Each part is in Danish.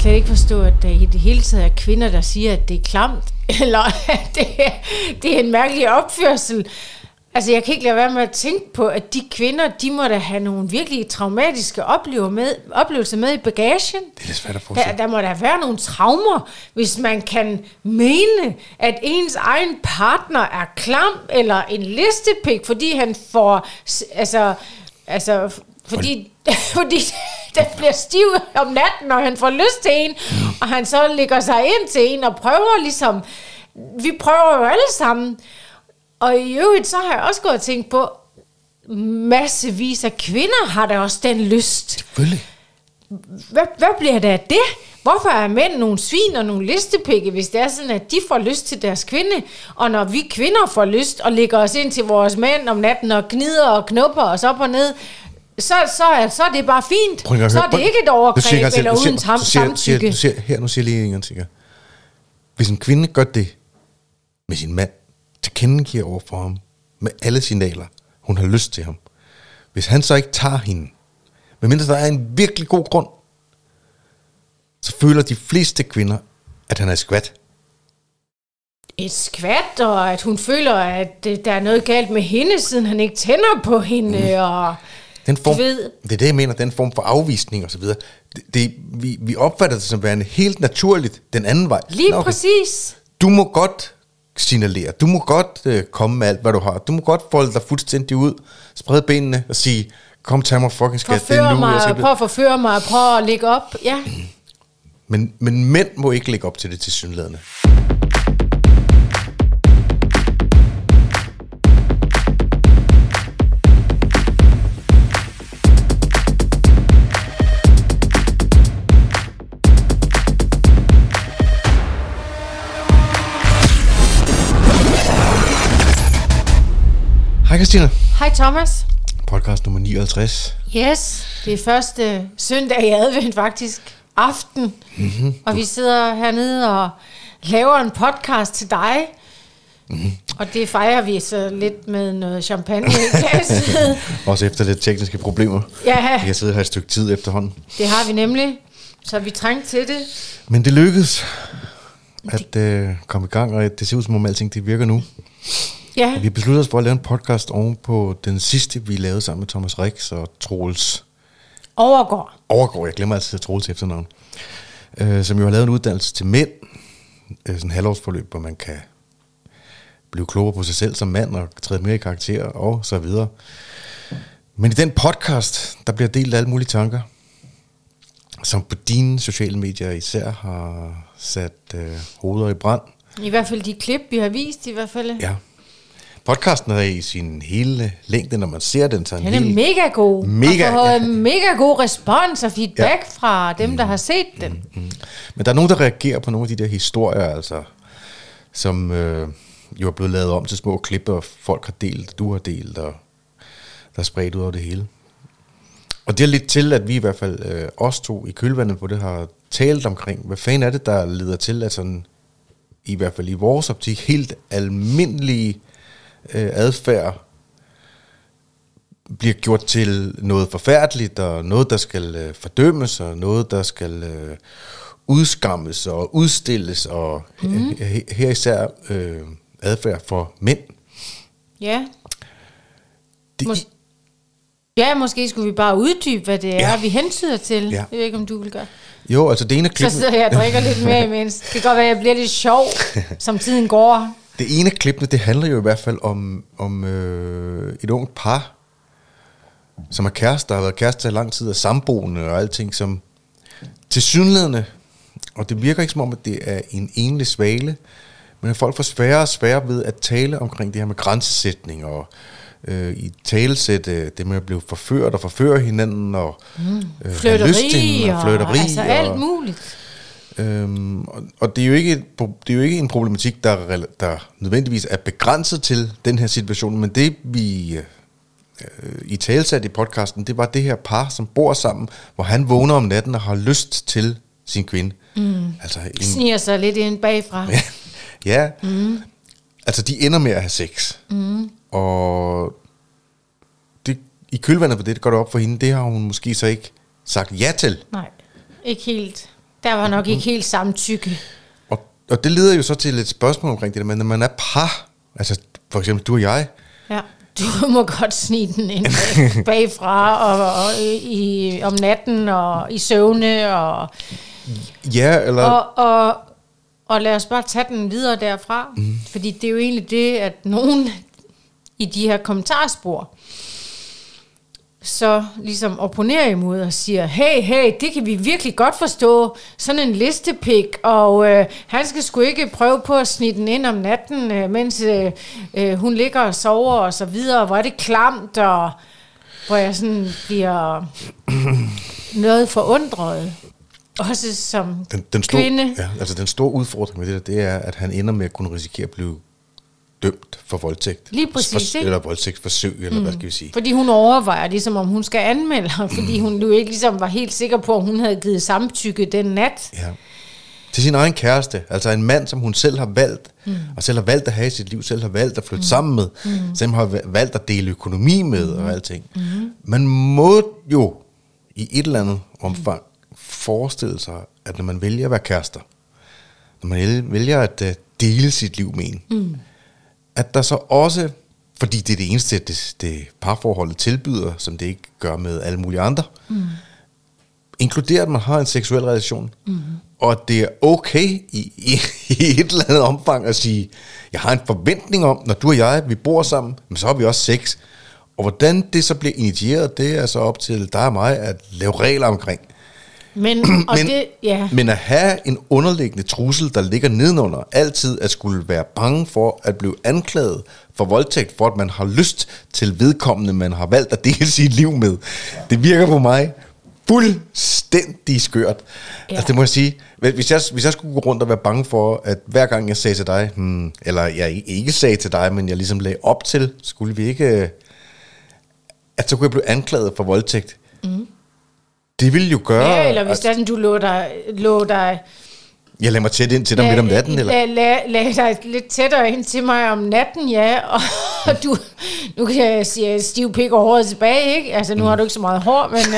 slet ikke forstå, at der i det hele taget er kvinder, der siger, at det er klamt, eller at det er en mærkelig opførsel. Altså, jeg kan ikke lade være med at tænke på, at de kvinder, de må da have nogle virkelig traumatiske oplevelser med i bagagen. Det er lidt svært at forestille. Der må da være nogle traumer, hvis man kan mene, at ens egen partner er klam, eller en listepik, fordi han får, fordi der bliver stiv om natten, og han får lyst til en, og han så lægger sig ind til en, og prøver ligesom, vi prøver jo alle sammen. Og i øvrigt, så har jeg også gået og tænkt på, massevis af kvinder har da også den lyst. Selvfølgelig. Hvad bliver der af det? Hvorfor er mænd nogle svin og nogle listepikke, hvis det er sådan, at de får lyst til deres kvinde, og når vi kvinder får lyst og lægger os ind til vores mænd om natten og gnider og knupper os op og ned, så er det bare fint. Så er det ikke et overgreb eller uden samtykke. Nu siger lige en gang til. Hvis en kvinde gør det med sin mand, tilkendegiver over for ham med alle signaler, hun har lyst til ham. Hvis han så ikke tager hende, medmindre der er en virkelig god grund, så føler de fleste kvinder, at han er skvat. Et skvat, og at hun føler, at der er noget galt med hende, siden han ikke tænder på hende, og den form, det er det, jeg mener, den form for afvisning og så videre. Vi opfatter det som værende helt naturligt den anden vej. Lige præcis. Du må godt signalere. Du må godt komme med alt, hvad du har. Du må godt folde dig fuldstændig ud, sprede benene og sige, kom, tag mig fucking skat. Prøv at forføre mig, prøv at lægge op. Ja. Men mænd må ikke lægge op til det tilsyneladende. Hej Christina. Hej Thomas. Podcast nummer 59. Yes, det er første søndag i advent faktisk, aften. Mm-hmm. Og vi sidder hernede og laver en podcast til dig. Mm-hmm. Og det fejrer vi så lidt med noget champagne i glasset. Også efter lidt tekniske problemer. Ja. Vi har siddet her et stykke tid efterhånden. Det har vi nemlig, så vi trængte til det. Men det lykkedes at komme i gang, og det ser ud som om alting det virker nu. Ja. Vi besluttede os for at lave en podcast oven på den sidste, vi lavede sammen med Thomas Rix og Troels Overgaard, jeg glemmer altid Troels efternavn. Som jo har lavet en uddannelse til mænd. Sådan en halvårsforløb, hvor man kan blive klogere på sig selv som mand og træde mere i karakter og så videre. Men i den podcast, der bliver delt alle mulige tanker, som på dine sociale medier især har sat hoveder i brand. I hvert fald de klip, vi har vist i hvert fald. Ja. Podcasten er i sin hele længde, når man ser den. Den er mega god. Mega god respons og feedback fra dem, der har set den. Men der er nogen, der reagerer på nogle af de der historier, altså, som jo er blevet lavet om til små klip, og folk har delt, du har delt, og der er spredt ud over det hele. Og det er lidt til, at vi i hvert fald, os to i kølvandet på det, har talt omkring, hvad fanden er det, der leder til, at sådan, i hvert fald i vores optik, helt almindelige adfærd bliver gjort til noget forfærdeligt, og noget, der skal fordømmes, og noget, der skal udskammes og udstilles, og her især adfærd for mænd. Ja. Måske skulle vi bare uddybe, hvad det er, vi hentyder til. Ja. Jeg ved ikke, om du vil gøre. Jo, altså det ene klip. Så sidder jeg og drikker lidt mere imens. Det kan godt være, at jeg bliver lidt sjov, som tiden går. Det ene klippene, det handler jo i hvert fald om et ungt par, som er kærester, har været kærester i lang tid, og samboende og alting, som tilsyneladende, og det virker ikke som om, at det er en enlig svale, men at folk får sværere og sværere ved at tale omkring det her med grænsesætning, og i talesætte det med at blive forført og forføre hinanden, og flirteri og altså alt muligt. Og det er jo ikke en problematik, der nødvendigvis er begrænset til den her situation, men det vi i talesat i podcasten, det var det her par, som bor sammen, hvor han vågner om natten og har lyst til sin kvinde. Altså sniger sig lidt ind bagfra. Ja. Altså de ender med at have sex. Og det, i kølvandet på det går det op for hende, det har hun måske så ikke sagt ja til. Nej, ikke helt. Der var nok ikke helt samtykke. Og det leder jo så til et spørgsmål omkring det der, men når man er par, altså for eksempel du og jeg. Ja, du må godt snige den ind bagfra, og om natten, og i søvne, og... Ja, eller... Og lad os bare tage den videre derfra, fordi det er jo egentlig det, at nogen i de her kommentarspor, så ligesom opponerer imod og siger, hey, det kan vi virkelig godt forstå, sådan en listepik, og han skal sgu ikke prøve på at snige den ind om natten, mens hun ligger og sover og så videre, hvor er det klamt, og hvor jeg sådan bliver noget forundret, også som den store, kvinde. Ja, altså den store udfordring med det er, at han ender med at kunne risikere at blive dømt for voldtægt. Lige præcis, ikke? Eller voldtægtsforsøg, eller hvad skal vi sige. Fordi hun overvejer ligesom, om hun skal anmelde ham, fordi hun jo ikke ligesom var helt sikker på, om hun havde givet samtykke den nat. Ja. Til sin egen kæreste, altså en mand, som hun selv har valgt, og selv har valgt at have i sit liv, selv har valgt at flytte sammen med, selv har valgt at dele økonomi med, og alting. Man må jo i et eller andet omfang forestille sig, at når man vælger at være kærester, når man vælger at dele sit liv med en, at der så også, fordi det er det eneste, det parforholdet tilbyder, som det ikke gør med alle mulige andre, inkluderer, at man har en seksuel relation, og at det er okay i et eller andet omfang at sige, jeg har en forventning om, når du og jeg, vi bor sammen, men så har vi også sex. Og hvordan det så bliver initieret, det er så op til dig og mig at lave regler omkring. Men at have en underliggende trussel, der ligger nedenunder, altid at skulle være bange for at blive anklaget for voldtægt, for at man har lyst til vedkommende, man har valgt at dele sit liv med. Det virker på mig fuldstændig skørt. Ja. Altså det må jeg sige. Hvis jeg skulle gå rundt og være bange for, at hver gang jeg sagde til dig, eller jeg ikke sagde til dig, men jeg ligesom lagde op til, skulle vi ikke, at så kunne jeg blive anklaget for voldtægt. Det vil jo gøre... Ja, eller hvis det er sådan, du lå dig... Jeg lader mig tæt ind til dig midt om natten, eller? Lad dig lidt tættere ind til mig om natten, ja. Og du... Nu kan jeg sige, stiv pik og håret tilbage, ikke? Altså, nu har du ikke så meget hår, men...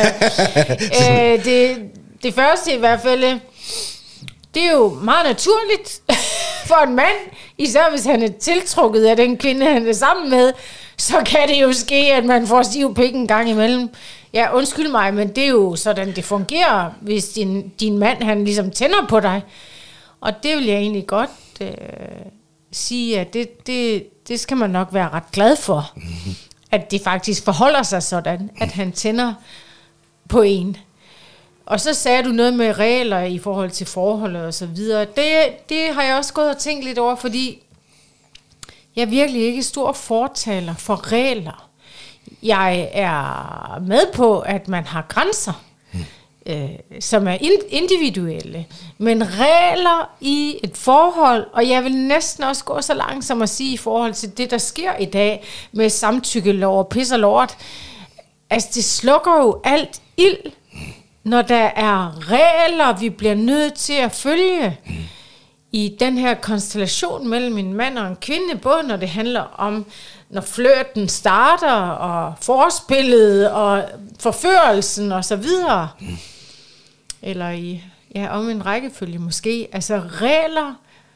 det første i hvert fald... Det er jo meget naturligt for en mand, især hvis han er tiltrukket af den kvinde, han er sammen med, så kan det jo ske, at man får stiv pik en gang imellem. Ja, undskyld mig, men det er jo sådan, det fungerer, hvis din mand, han ligesom tænder på dig. Og det vil jeg egentlig godt sige, at det skal man nok være ret glad for. At det faktisk forholder sig sådan, at han tænder på en. Og så sagde du noget med regler i forhold til forholdet og så videre. Det har jeg også gået og tænkt lidt over, fordi jeg er virkelig ikke stor fortaler for regler. Jeg er med på, at man har grænser, som er individuelle, men regler i et forhold, og jeg vil næsten også gå så langt som at sige i forhold til det, der sker i dag med samtykkelov og pis og lort. Altså, det slukker jo alt ild, når der er regler, vi bliver nødt til at følge i den her konstellation mellem en mand og en kvinde, både når det handler om, når flirten starter, og forspillet, og forførelsen, og så videre. Eller om en rækkefølge måske. Altså regler,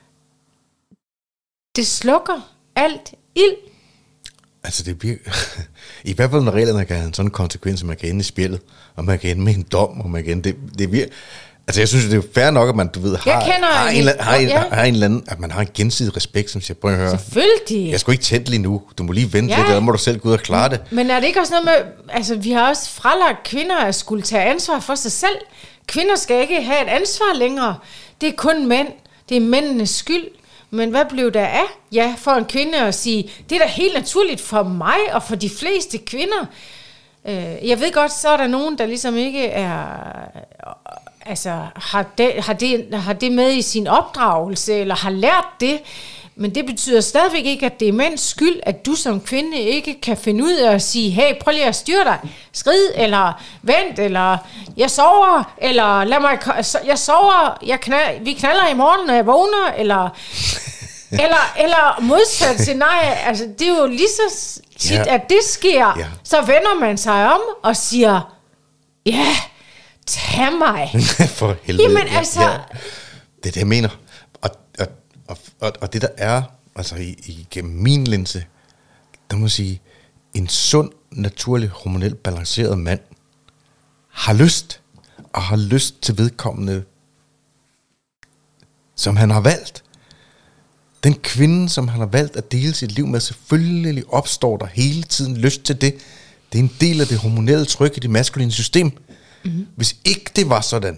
det slukker alt ild. Altså det bliver... I hvert fald når reglerne kan have en sådan konsekvens, at man kan ende i spjældet, og man kan ende med en dom, og man kan ende... Det bliver... Altså jeg synes, det er jo fair nok, at man, du ved, har en eller anden, at man har en gensidig respekt, som siger, prøv at høre. Selvfølgelig. Jeg skal ikke tænde lige nu. Du må lige vente lidt, eller må du selv gå ud og klare det. Men er det ikke også noget med, altså vi har også fralagt kvinder at skulle tage ansvar for sig selv. Kvinder skal ikke have et ansvar længere. Det er kun mænd. Det er mændenes skyld. Men hvad blev der af? Ja, for en kvinde at sige, det er da helt naturligt for mig og for de fleste kvinder. Jeg ved godt, så er der nogen, der ligesom ikke er... Altså, har det med i sin opdragelse, eller har lært det, men det betyder stadigvæk ikke, at det er mænds skyld, at du som kvinde ikke kan finde ud af at sige, hey, prøv lige at styre dig, skrid, eller vent, eller jeg sover, eller lad mig, jeg sover, vi knaller i morgen, når jeg vågner, eller modsat scenarie, altså det er jo lige så tit, at det sker, så vender man sig om og siger, ja, Tag mig. For helvede. Jamen altså... Ja. Det er det, jeg mener. Og det der er, altså igennem min linse, der må jeg sige, en sund, naturlig, hormonelt balanceret mand har lyst til vedkommende, som han har valgt. Den kvinde, som han har valgt at dele sit liv med, selvfølgelig opstår der hele tiden lyst til det. Det er en del af det hormonelle tryk i det maskuline system. Mm-hmm. Hvis ikke det var sådan,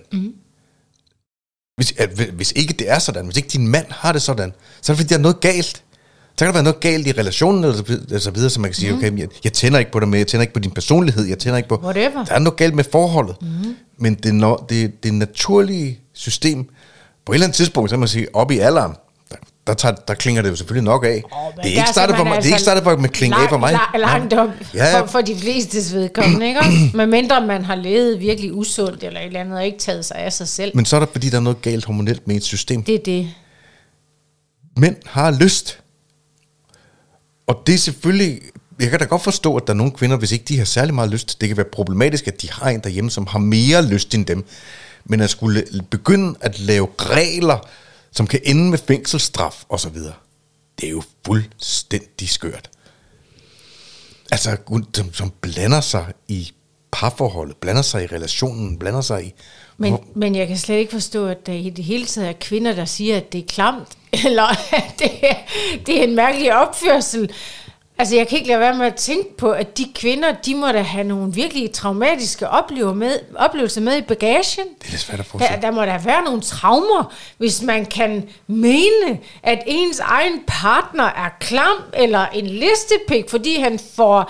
hvis ikke det er sådan, hvis ikke din mand har det sådan, så er det fordi, der er noget galt. Så kan der være noget galt i relationen, eller så videre, så man kan sige, okay, jeg tænder ikke på dig med, jeg tænder ikke på din personlighed, jeg tænder ikke på... Whatever. Der er noget galt med forholdet. Men det naturlige system, på et eller andet tidspunkt, så kan man sige, op i alderen, der klinger det jo selvfølgelig nok af. Det er ikke startet for mig, det er ikke startet for at klinge af for mig. Langt op for de flestes vedkommende, ikke? Men mindre man har levet virkelig usundt eller et eller andet, og ikke taget sig af sig selv. Men så er der, fordi der er noget galt hormonelt med et system. Det er det. Mænd har lyst. Og det er selvfølgelig... Jeg kan da godt forstå, at der er nogle kvinder, hvis ikke de har særlig meget lyst, det kan være problematisk, at de har en derhjemme, som har mere lyst end dem. Men at skulle begynde at lave regler, som kan ende med fængselsstraf og så videre, det er jo fuldstændig skørt. Altså, som blander sig i parforholdet, blander sig i relationen, blander sig i... Men jeg kan slet ikke forstå, at der i det hele taget er kvinder, der siger, at det er klamt, eller at det er en mærkelig opførsel. Altså, jeg kan ikke lade være med at tænke på, at de kvinder, de må da have nogle virkelig traumatiske oplevelser med i bagagen. Det er lidt svært at forstå. Der må da være nogle traumer, hvis man kan mene, at ens egen partner er klam, eller en listepik, fordi han får...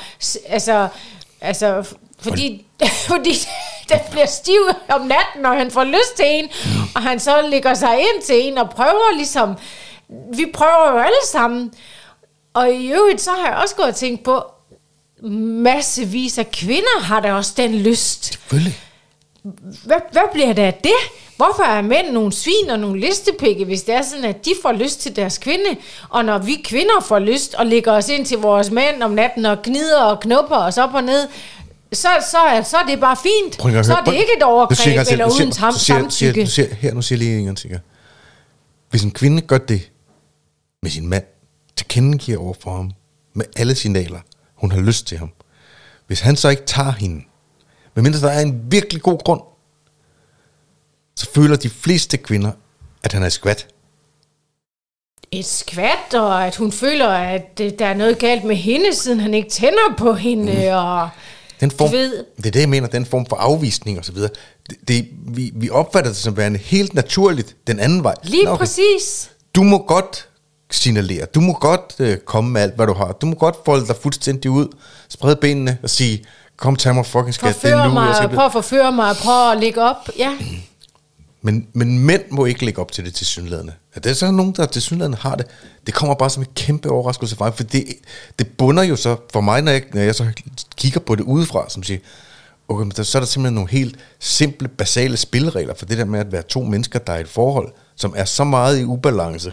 Fordi der bliver stiv om natten, når han får lyst til en, og han så lægger sig ind til en og prøver ligesom... Vi prøver jo alle sammen. Og i øvrigt, så har jeg også gået og tænkt på, massevis af kvinder har da også den lyst. Selvfølgelig. Hvad bliver der af det? Hvorfor er mænd nogle svin og nogle listepikke, hvis det er sådan, at de får lyst til deres kvinde, og når vi kvinder får lyst og lægger os ind til vores mænd om natten og gnider og knupper os op og ned, så er det bare fint. Så er det ikke et overgreb eller uden samtykke. Nu siger jeg lige en gang til. Hvis en kvinde gør det med sin mand, tilkendegiver over for ham med alle signaler, hun har lyst til ham. Hvis han så ikke tager hende, medmindre der er en virkelig god grund, så føler de fleste kvinder, at han er skvat. Et skvat, og at hun føler, at der er noget galt med hende, siden han ikke tænder på hende, og... Det er det, jeg mener, den form for afvisning og så videre. Vi opfatter det som værende helt naturligt den anden vej. Lige okay. Præcis. Du må godt signalere, du må godt komme med alt, hvad du har. Du må godt folde dig fuldstændig ud, sprede benene og sige, kom, tag mig fucking skat. Prøv at forføre mig, prøv at lægge op, ja. Men mænd må ikke lægge op til det tilsyneladende. At det er så nogen, der tilsyneladende har det. Det kommer bare som en kæmpe overraskelse for mig, for det bunder jo så for mig, når jeg så kigger på det udefra, som siger, okay, så er der simpelthen nogle helt simple, basale spilleregler for det der med at være to mennesker, der er i et forhold, som er så meget i ubalance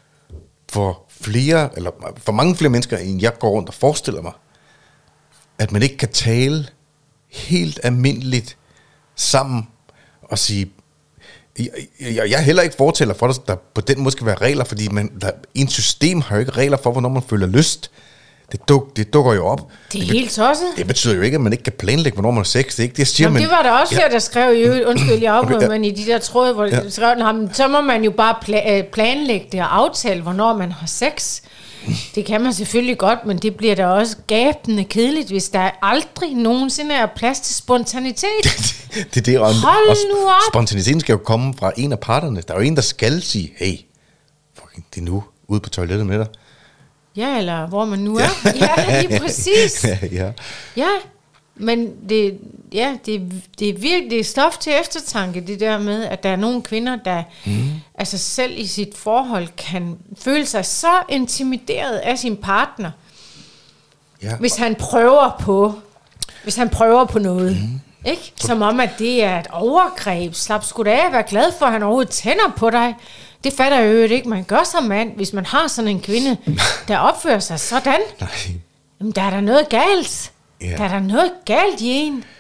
for mange flere mennesker, end jeg går rundt og forestiller mig, at man ikke kan tale helt almindeligt sammen og sige, jeg er heller ikke fortæller for dig, der på den måde skal være regler, fordi en system har jo ikke regler for, hvornår man føler lyst. Det dukker jo op. Det er helt tosset. Det betyder jo ikke, at man ikke kan planlægge, hvornår man har sex. Det er ikke det, jeg siger. Det var der også her, der skrev i undskyld, jeg afbryder, men i de der tråde, hvor de skrev ham, så må man jo bare planlægge det og aftale, hvornår man har sex. Det kan man selvfølgelig godt, men det bliver da også gabende kedeligt, hvis der aldrig nogensinde er plads til spontanitet. det er hold nu op. Spontaniteten skal jo komme fra en af parterne. Der er jo en, der skal sige, hey, fucking, det er nu ude på toilettet med dig. Ja, eller hvor man nu er. Ja, lige præcis. Ja, men det er virkelig stof til eftertanke, det der med, at der er nogle kvinder, der altså selv i sit forhold kan føle sig så intimideret af sin partner, hvis han prøver på noget. Ikke? Som om, at det er et overgreb. Slap sgu da af at være glad for, at han overhovedet tænder på dig. Det fatter jeg jo ikke, man gør som mand, hvis man har sådan en kvinde, der opfører sig sådan. Nej. Jamen, der er der noget galt. Yeah. Der er der noget galt i en.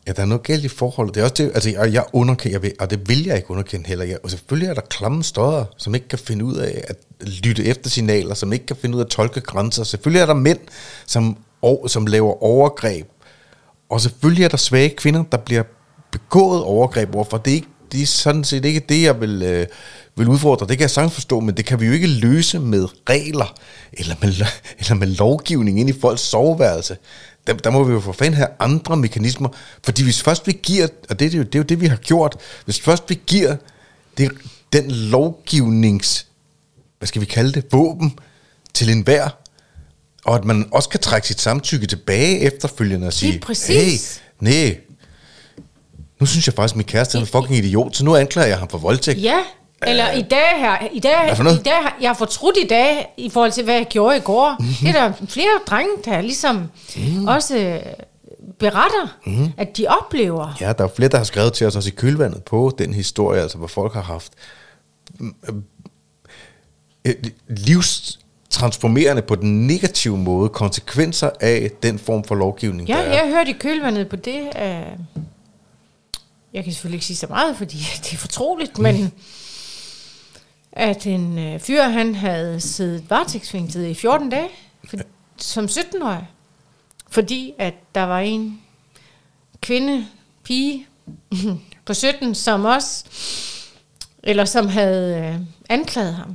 Ja, der er noget galt i forholdet. Det er også det, altså jeg underkender, og det vil jeg ikke underkende heller. Og selvfølgelig er der klamme støder, som ikke kan finde ud af at lytte efter signaler, som ikke kan finde ud af at tolke grænser. Selvfølgelig er der mænd, som laver overgreb. Og selvfølgelig er der svage kvinder, der bliver begået overgreb overfor. Det er sådan set ikke det, jeg vil udfordre. Det kan jeg sagtens forstå, men det kan vi jo ikke løse med regler, eller med lovgivning ind i folks soveværelse. Der må vi jo for fanden have andre mekanismer, fordi hvis først vi giver, og det er jo det, vi har gjort, hvis først vi giver den lovgivnings, hvad skal vi kalde det, våben til enhver, og at man også kan trække sit samtykke tilbage efterfølgende og sige, hey, nej, nu synes jeg faktisk, at min kæreste er en fucking idiot, så nu anklager jeg ham for voldtægt. Ja, eller i dag jeg har fortrudt i dag, i forhold til, hvad jeg gjorde i går. Det er der flere drenge, der ligesom også beretter, at de oplever. Ja, der er flere, der har skrevet til os også i kølvandet på den historie, altså hvor folk har haft livstransformerende på den negative måde konsekvenser af den form for lovgivning, ja, der er. Jeg har hørt i kølvandet på det. Jeg kan selvfølgelig ikke sige så meget, fordi det er fortroligt, men at en fyr, han havde siddet varetægtsfængslet i 14 dage som 17-årig, fordi at der var en pige på 17, som havde anklaget ham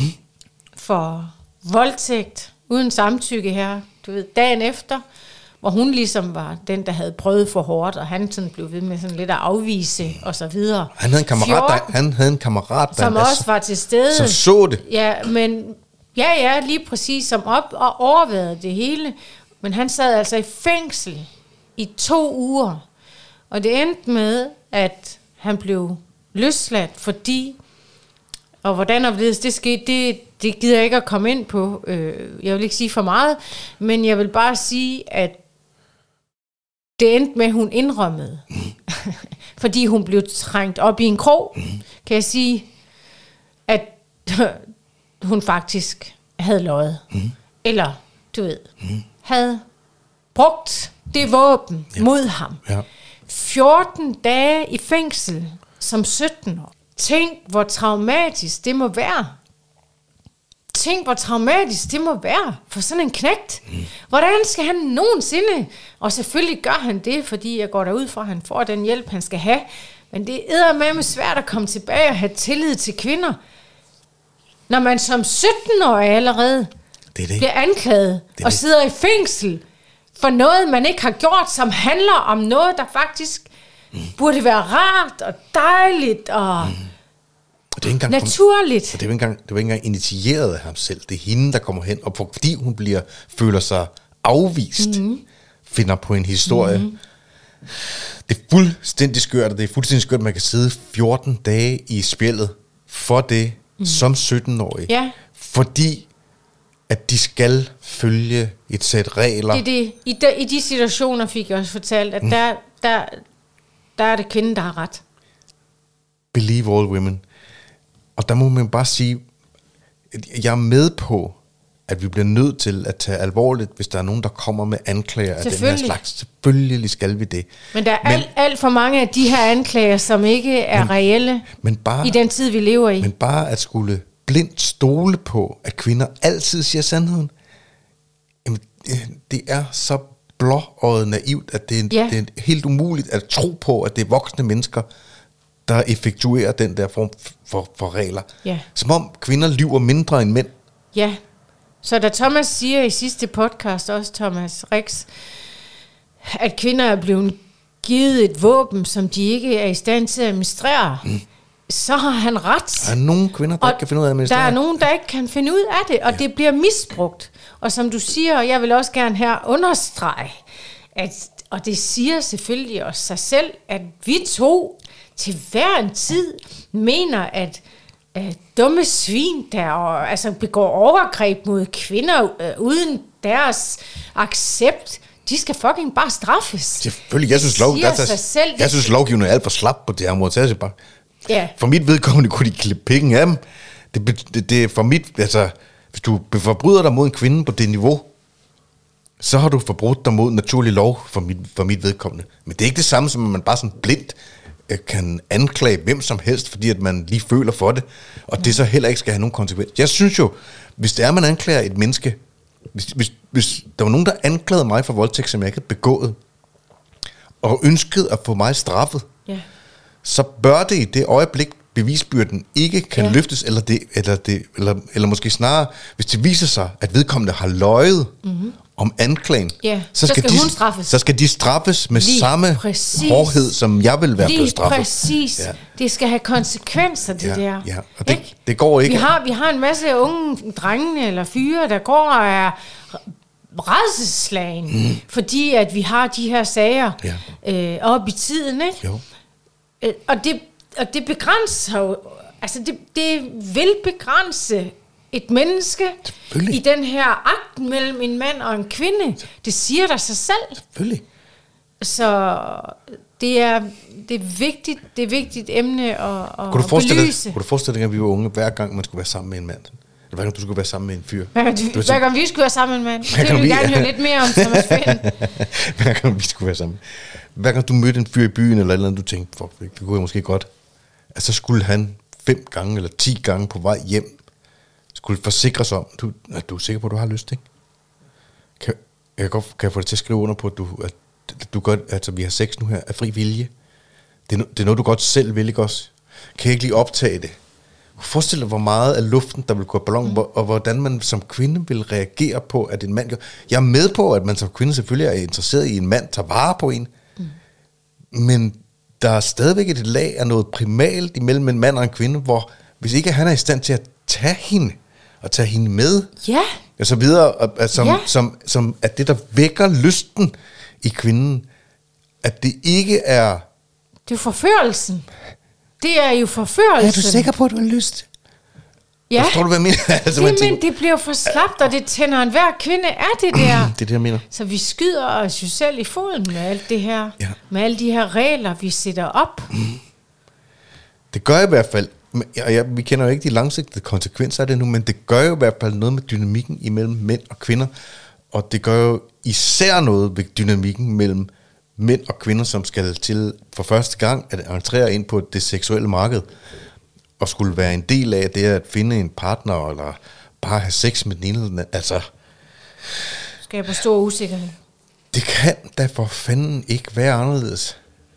for voldtægt uden samtykke her, du ved, dagen efter, hvor hun ligesom var den, der havde prøvet for hårdt, og han sådan blev ved med sådan lidt at afvise, og så videre. Han havde en kammerat, som også var til stede. Som så det. Ja, men ja, lige præcis, som og overvejede det hele. Men han sad altså i fængsel i 2 uger, og det endte med, at han blev løsladt, fordi, og hvordan opledes det skete, det gider jeg ikke at komme ind på. Jeg vil ikke sige for meget, men jeg vil bare sige, at det endte med, at hun indrømmede. Fordi hun blev trængt op i en krog, kan jeg sige, at hun faktisk havde løjet. Eller, du ved, havde brugt det våben mod ham. Ja. 14 dage i fængsel som 17-år. Tænk, hvor traumatisk det må være. Tænk, hvor traumatisk det må være for sådan en knægt. Hvordan skal han nogensinde? Og selvfølgelig gør han det, fordi jeg går derud fra, at han får den hjælp, han skal have. Men det er eddermame svært at komme tilbage og have tillid til kvinder. Når man som 17-årig allerede bliver anklaget og sidder i fængsel for noget, man ikke har gjort, som handler om noget, der faktisk burde være rart og dejligt og naturligt. Og det var ikke engang initieret af ham selv. Det er hende, der kommer hen, og fordi hun føler sig afvist, finder på en historie. Det er fuldstændig skørt, og det er fuldstændig skørt, at man kan sidde 14 dage i spjældet for det som 17-årig. Ja. Fordi at de skal følge et sæt regler. I de situationer fik jeg også fortalt, at der er det kvinden, der har ret. Believe all women. Og der må man bare sige, jeg er med på, at vi bliver nødt til at tage alvorligt, hvis der er nogen, der kommer med anklager af den her slags. Selvfølgelig skal vi det. Men der er alt for mange af de her anklager, som ikke er reelle i den tid, vi lever i. Men bare at skulle blindt stole på, at kvinder altid siger sandheden, jamen, det er så blåøjet naivt, at det er helt umuligt at tro på, at det er voksne mennesker, der effektuerer den der form for regler. Ja. Som om kvinder lyver mindre end mænd. Ja, så da Thomas siger i sidste podcast, også Thomas Rix, at kvinder er blevet givet et våben, som de ikke er i stand til at administrere, så har han ret. Der er nogle kvinder, der ikke kan finde ud af at administrere. Der er nogen, der ikke kan finde ud af det, og det bliver misbrugt. Og som du siger, og jeg vil også gerne her understrege, og det siger selvfølgelig også sig selv, at vi to til hver en tid mener, at dumme svin, der begår overgreb mod kvinder uden deres accept, de skal fucking bare straffes. Selvfølgelig, jeg synes lovgivningen er alt for slap på det her måde. For mit vedkommende kunne de klippe pikken af dem. Det er for mit, hvis du forbryder dig mod en kvinde på det niveau, så har du forbrudt dig mod naturlig lov for mit vedkommende. Men det er ikke det samme, som at man bare sådan blindt kan anklage hvem som helst, fordi at man lige føler for det, og det så heller ikke skal have nogen konsekvens. Jeg synes jo, hvis det er, man anklager et menneske, hvis der var nogen, der anklagede mig for voldtægt, som jeg ikke havde begået, og ønskede at få mig straffet, så bør det i det øjeblik, bevisbyrden ikke kan løftes, eller måske snarere, hvis det viser sig, at vedkommende har løjet om anklagen, så skal de straffes med lige samme hårdhed, som jeg vil være blevet straffet. Præcis. Ja. Det skal have konsekvenser, det der. Ja. Og det går ikke. Vi har en masse unge drenge eller fyre, der går og er rædselsslagen, fordi at vi har de her sager op i tiden, ikke? Jo. Og det begrænser jo, altså det vil begrænse et menneske i den her akt mellem en mand og en kvinde. Det siger der sig selv. Selvfølgelig. Så det er vigtigt emne at belyse. Kunne du forestille dig, at vi var unge, hver gang man skulle være sammen med en mand? Eller hver gang du skulle være sammen med en fyr? Hver gang vi skulle være sammen med en mand. Det vil vi gerne høre lidt mere om, Thomas Finn. Hver gang vi skulle være sammen. Hver gang du mødte en fyr i byen, eller et eller andet, du tænkte, for det kunne jeg måske godt. Altså så skulle han 5 gange eller 10 gange på vej hjem, skulle forsikre sig om, at du er sikker på, at du har lyst, ikke? Kan jeg få dig til at skrive under på, at du godt, altså vi har sex nu her, af fri vilje? Det er noget, du godt selv vil, ikke også? Kan jeg ikke lige optage det? Forestil dig, hvor meget af luften, der vil gå i ballon, og hvordan man som kvinde vil reagere på, at en mand gør. Jeg er med på, at man som kvinde selvfølgelig er interesseret i, en mand tager vare på en, men der er stadigvæk et lag af noget primalt imellem en mand og en kvinde, hvor hvis ikke han er i stand til at tage hende, og tage hende med, og så videre, som at det, der vækker lysten i kvinden, at det ikke er... Det er jo forførelsen. Det er jo forførelsen. Er du sikker på, at du har lyst? Ja. Forstår du, hvad jeg mener? Altså, det bliver for slapt, og det tænder enhver kvinde af det der. Det er det, jeg mener. Så vi skyder os jo selv i foden med alt det her. Ja. Med alle de her regler, vi sætter op. Det gør i hvert fald, vi kender jo ikke de langsigtede konsekvenser af det nu, men det gør jo i hvert fald noget med dynamikken imellem mænd og kvinder. Og det gør jo især noget ved dynamikken mellem mænd og kvinder, som skal til for første gang at entrere ind på det seksuelle marked, og skulle være en del af det at finde en partner, eller bare have sex med den ene eller den anden. Altså, skaber stor usikkerhed. Det kan da for fanden ikke være anderledes.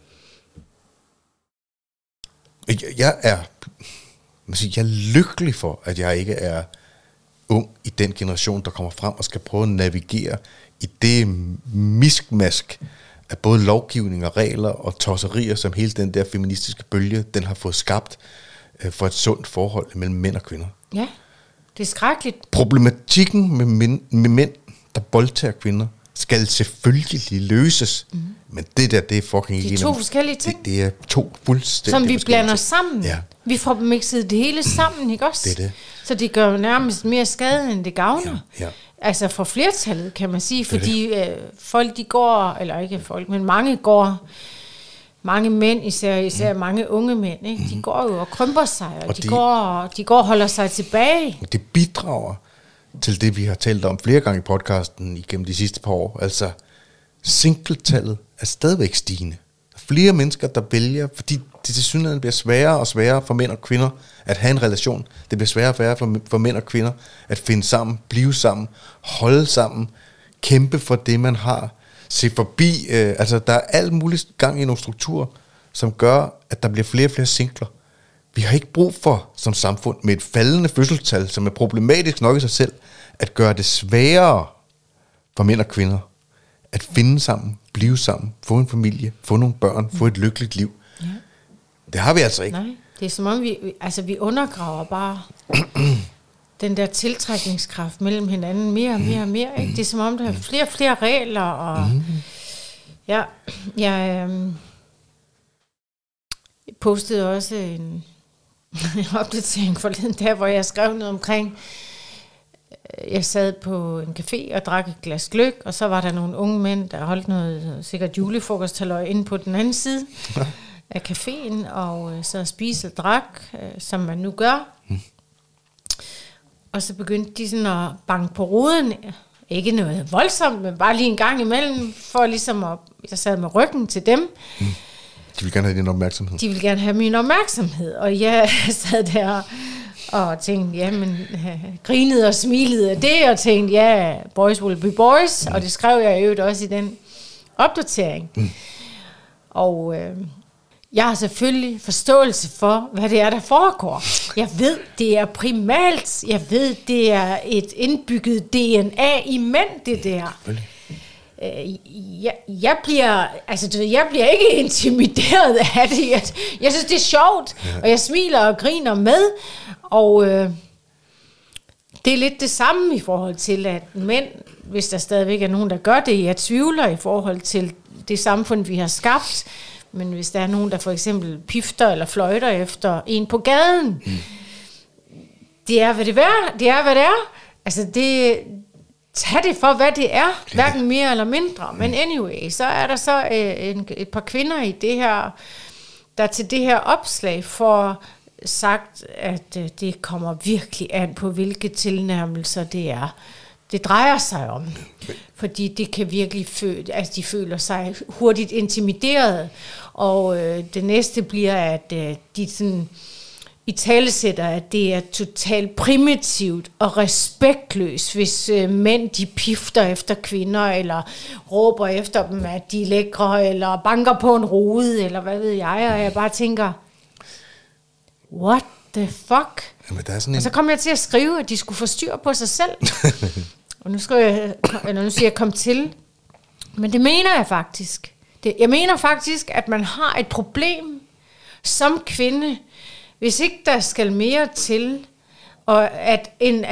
Jeg er lykkelig for, at jeg ikke er ung i den generation, der kommer frem og skal prøve at navigere i det miskmask af både lovgivning og regler og tosserier, som hele den der feministiske bølge, den har fået skabt for et sundt forhold mellem mænd og kvinder. Ja, det er skrækkeligt. Problematikken med mænd, der voldtager kvinder, skal selvfølgelig løses. Men det der, det er fucking ikke... Det er 2 forskellige ting. Det er 2 fuldstændig som vi blander ting. sammen. Ja. Vi får mixet det hele sammen, ikke også? Det er det. Så det gør jo nærmest mere skade, end det gavner. Ja. Altså for flertallet, kan man sige. Fordi folk, de går... Eller ikke folk, men mange går... Mange mænd, især mange unge mænd, ikke? De går jo og krymper sig, og de går og holder sig tilbage. Det bidrager til det, vi har talt om flere gange i podcasten igennem de sidste par år. Altså, singletallet er stadigvæk stigende. Der er flere mennesker, der vælger, fordi det til synligheden bliver sværere og sværere for mænd og kvinder at have en relation. Det bliver sværere og sværere for mænd og kvinder at finde sammen, blive sammen, holde sammen, kæmpe for det, man har. Se forbi, altså der er alt muligt gang i nogle strukturer, som gør, at der bliver flere og flere singler. Vi har ikke brug for, som samfund, med et faldende fødselstal, som er problematisk nok i sig selv, at gøre det sværere for mænd og kvinder at finde sammen, blive sammen, få en familie, få nogle børn, få et lykkeligt liv. Ja. Det har vi altså ikke. Nej, det er som om vi undergraver bare den der tiltrækningskraft mellem hinanden mere og mere og mere. Ikke? Det er som om, der er flere og flere regler. Og jeg postede også en opdatering forleden der, hvor jeg skrev noget omkring, jeg sad på en café og drak et glas gløgg, og så var der nogle unge mænd, der holdt noget sikkert julefrokosthalløj inde på den anden side af caféen, og så spiste og drak, som man nu gør. Og så begyndte de sådan at banke på ruden ikke noget voldsomt, men bare lige en gang imellem, for ligesom jeg sad med ryggen til dem. De vil gerne have din opmærksomhed. De vil gerne have min opmærksomhed, og jeg sad der og tænkte, jamen, grinede og smilede af det, og tænkte, ja, boys will be boys, og det skrev jeg jo også i den opdatering. Og jeg har selvfølgelig forståelse for, hvad det er, der foregår. Jeg ved, det er primalt. Jeg ved, det er et indbygget DNA i mænd, det der. Jeg bliver ikke intimideret af det. Jeg synes, det er sjovt, og jeg smiler og griner med. Og det er lidt det samme i forhold til, at mænd, hvis der stadigvæk er nogen, der gør det, jeg tvivler i forhold til det samfund, vi har skabt. Men hvis der er nogen, der for eksempel pifter eller fløjter efter en på gaden, det er, hvad det er. Det er, hvad det er. Altså, tag det for, hvad det er. Hverken mere eller mindre. Men anyway, så er der så et par kvinder i det her, der til det her opslag får sagt, at det kommer virkelig an på, hvilke tilnærmelser det er. Det drejer sig om, fordi det kan virkelig de føler sig hurtigt intimideret, og det næste bliver, at de sådan italesætter, at det er totalt primitivt og respektløst, hvis mænd de pifter efter kvinder, eller råber efter dem, at de er lækre, eller banker på en rude, eller hvad ved jeg, og jeg bare tænker, what the fuck? Jamen, der er sådan og så kom jeg til at skrive, at de skulle få styr på sig selv. Og nu siger jeg kom til. Men det mener jeg faktisk. Jeg mener faktisk, at man har et problem som kvinde, hvis ikke der skal mere til, og at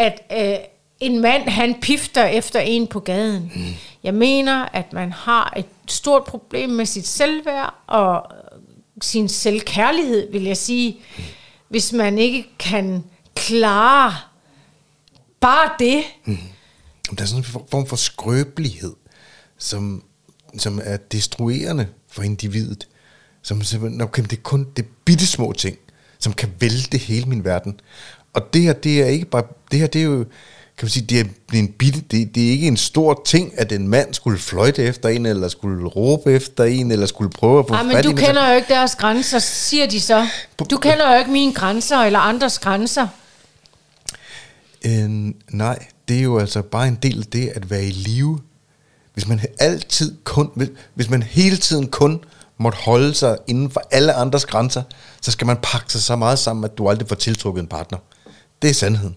en mand, han pifter efter en på gaden. Jeg mener, at man har et stort problem med sit selvværd og sin selvkærlighed, vil jeg sige, hvis man ikke kan klare bare det. Der er sådan en form for skrøbelighed, som er destruerende for individet. Som simpelthen, okay, det er kun det bittesmå ting, som kan vælte hele min verden. Og det her, det er ikke bare, det her, det er jo, kan man sige, det er ikke en stor ting, at en mand skulle fløjte efter en, eller skulle råbe efter en, eller skulle prøve at få fat i. Men du kender jo ikke deres grænser, siger de så. Du kender jo ikke mine grænser, eller andres grænser. Nej, det er jo altså bare en del af det at være i live. Hvis man hele tiden kun måtte holde sig inden for alle andres grænser, så skal man pakke sig så meget sammen, at du aldrig får tiltrukket en partner. Det er sandheden.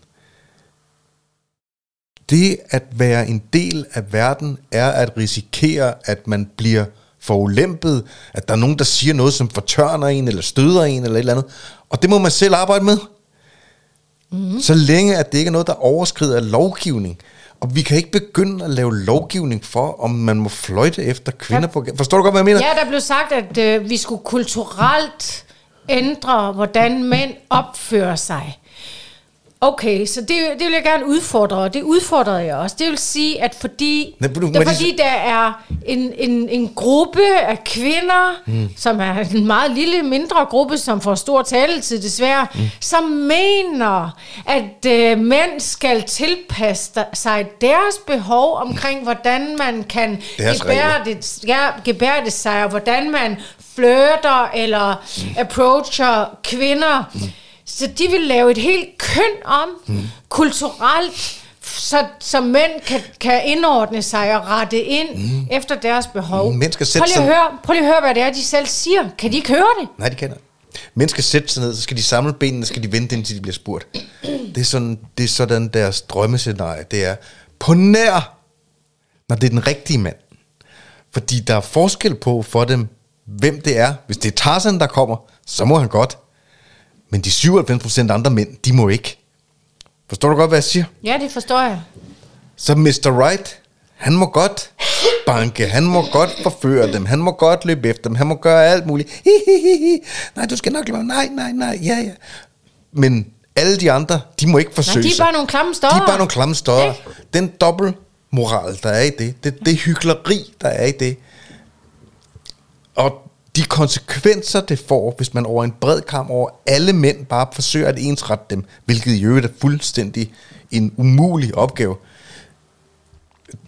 Det at være en del af verden er at risikere, at man bliver forulæmpet, at der er nogen, der siger noget, som fortørner en, eller støder en, eller et eller andet. Og det må man selv arbejde med. Så længe at det ikke er noget, der overskrider lovgivning. Og vi kan ikke begynde at lave lovgivning for, om man må fløjte efter kvinder på. Forstår du godt, hvad jeg mener? Ja, der blev sagt, at vi skulle kulturelt ændre, hvordan mænd opfører sig. Okay, så det vil jeg gerne udfordre, og det udfordrede jeg også. Det vil sige, at fordi der er en gruppe af kvinder, som er en meget lille, mindre gruppe, som får stor taletid desværre, som mener, at mænd skal tilpasse sig deres behov omkring, hvordan man kan gebærde sig, og hvordan man flirter eller approacher kvinder. Så de vil lave et helt køn om, kulturelt, så mænd kan indordne sig og rette ind efter deres behov. Prøv lige at høre, hvad det er, de selv siger. Kan de ikke høre det? Nej, de kan ikke. Mænd skal sætte sig ned, så skal de samle benene, så skal de vente, indtil de bliver spurgt. Det er sådan deres drømmescenarie. Det er på nær, når det er den rigtige mand. Fordi der er forskel på for dem, hvem det er. Hvis det er Tarzan, der kommer, så må han godt. Men de 97% andre mænd, de må ikke. Forstår du godt, hvad jeg siger? Ja, det forstår jeg. Så Mr. Right, han må godt banke, han må godt forføre dem, han må godt løbe efter dem, han må gøre alt muligt. Nej, du skal nok lade nej, ja. Men alle de andre, de må ikke forsøge sig. De er bare nogle klamme større. De er bare nogle klamme større. Den dobbeltmoral, der er i det hykleri, der er i det. Og de konsekvenser, det får, hvis man over en bred kam over alle mænd bare forsøger at ensrette dem, hvilket i øvrigt er fuldstændig en umulig opgave,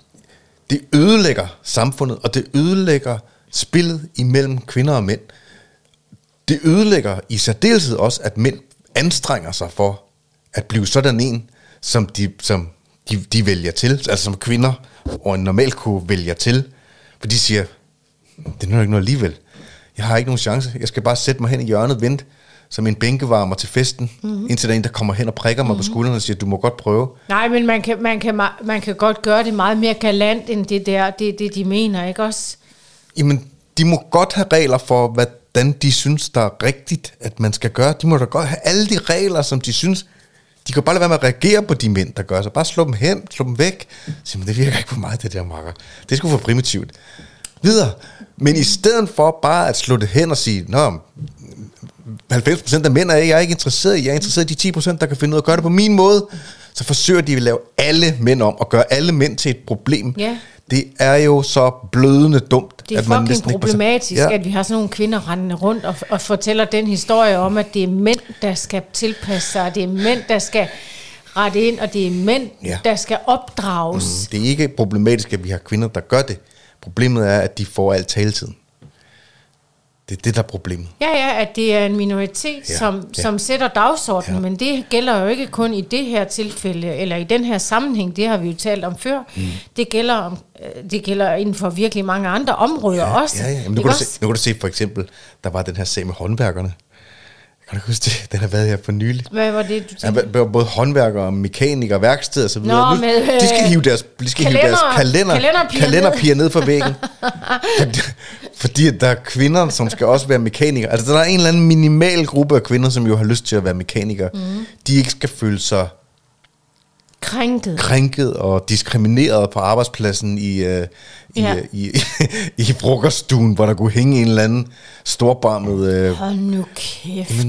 det ødelægger samfundet, og det ødelægger spillet imellem kvinder og mænd. Det ødelægger i særdeleshed også, at mænd anstrenger sig for at blive sådan en, som de vælger til, altså som kvinder og normalt kunne vælge til, for de siger, det er nok ikke noget alligevel. Jeg har ikke nogen chance. Jeg skal bare sætte mig hen i hjørnet, vente som en bænkevarmer til festen, indtil der er en, der kommer hen og prikker mig på skulderen og siger, du må godt prøve. Nej, men man kan godt gøre det meget mere galant, end det der, det de mener, ikke også? Jamen, de må godt have regler for, hvordan de synes, der er rigtigt, at man skal gøre. De må da godt have alle de regler, som de synes. De kan bare lade være med at reagere på de mænd, der gør så. Bare slå dem hen, slå dem væk. Så, men det virker ikke på mig, det der, makker. Det er sgu for primitivt. Videre. Men i stedet for bare at slå det hen og sige, 90% af mænd er jeg ikke interesseret i. Jeg er interesseret i de 10%, der kan finde ud af at gøre det på min måde. Så forsøger de at lave alle mænd om og gøre alle mænd til et problem. Ja. Det er jo så blødende dumt. Det er at man fucking problematisk, at vi har sådan nogle kvinder rendende rundt og fortæller den historie om, at det er mænd, der skal tilpasse sig, det er mænd, der skal rette ind, og det er mænd, der skal opdrages. Det er ikke problematisk, at vi har kvinder, der gør det. Problemet er, at de får alt taletiden. Det er det, der er problemet. Ja, at det er en minoritet, som sætter dagsordenen, men det gælder jo ikke kun i det her tilfælde, eller i den her sammenhæng, det har vi jo talt om før. Det gælder inden for virkelig mange andre områder også. Ja. Nu kan du se for eksempel, der var den her sag med håndværkerne. Kan du huske det? Den har været her for nylig. Hvad var det, du tænkte? Ja, både håndværkere, mekanikere, værksteder og så videre. De skal hive deres kalenderpiger ned fra væggen. Fordi der er kvinder, som skal også være mekanikere. Altså der er en eller anden minimal gruppe af kvinder, som jo har lyst til at være mekanikere. De ikke skal føle sig krænket og diskrimineret på arbejdspladsen i frokoststuen, hvor der kunne hænge en eller anden storbarmet... Hold nu kæft,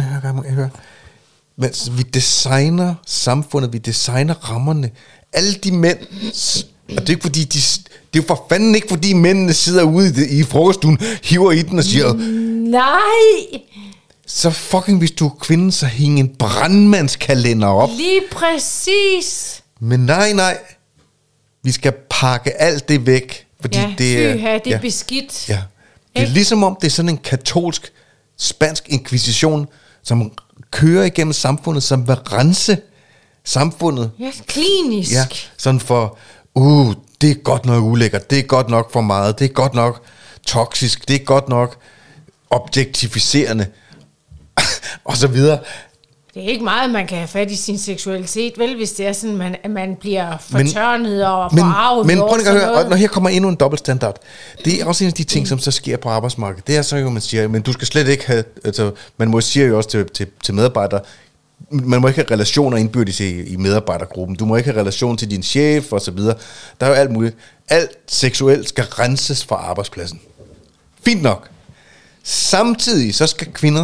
Men vi designer samfundet, vi designer rammerne. Alle de mænd... Og det er ikke fordi, det er jo for fanden ikke fordi mændene sidder ude i frokoststuen, hiver i den og siger... Nej! Så fucking, hvis du er kvinde, så hæng en brandmandskalender op. Lige præcis. Men nej. Vi skal pakke alt det væk. Fordi det er beskidt. Ja. Det er ligesom om, det er sådan en katolsk, spansk inkvisition, som kører igennem samfundet, som vil rense samfundet. Ja, klinisk. Ja, sådan for, det er godt nok ulækkert, det er godt nok for meget, det er godt nok toksisk, det er godt nok objektificerende. Og så videre. Det er ikke meget, man kan have fat i sin seksualitet, vel, hvis det er sådan, at man bliver fortørnet og forarvet. Men prøv at høre, når her kommer endnu en dobbeltstandard. Det er også en af de ting, som så sker på arbejdsmarkedet. Det er så jo, man siger, men du skal slet ikke have, altså, man siger jo også til medarbejdere, man må ikke have relationer indbyrdes i medarbejdergruppen. Du må ikke have relation til din chef og så videre. Der er jo alt muligt. Alt seksuelt skal renses fra arbejdspladsen. Fint nok. Samtidig så skal kvinder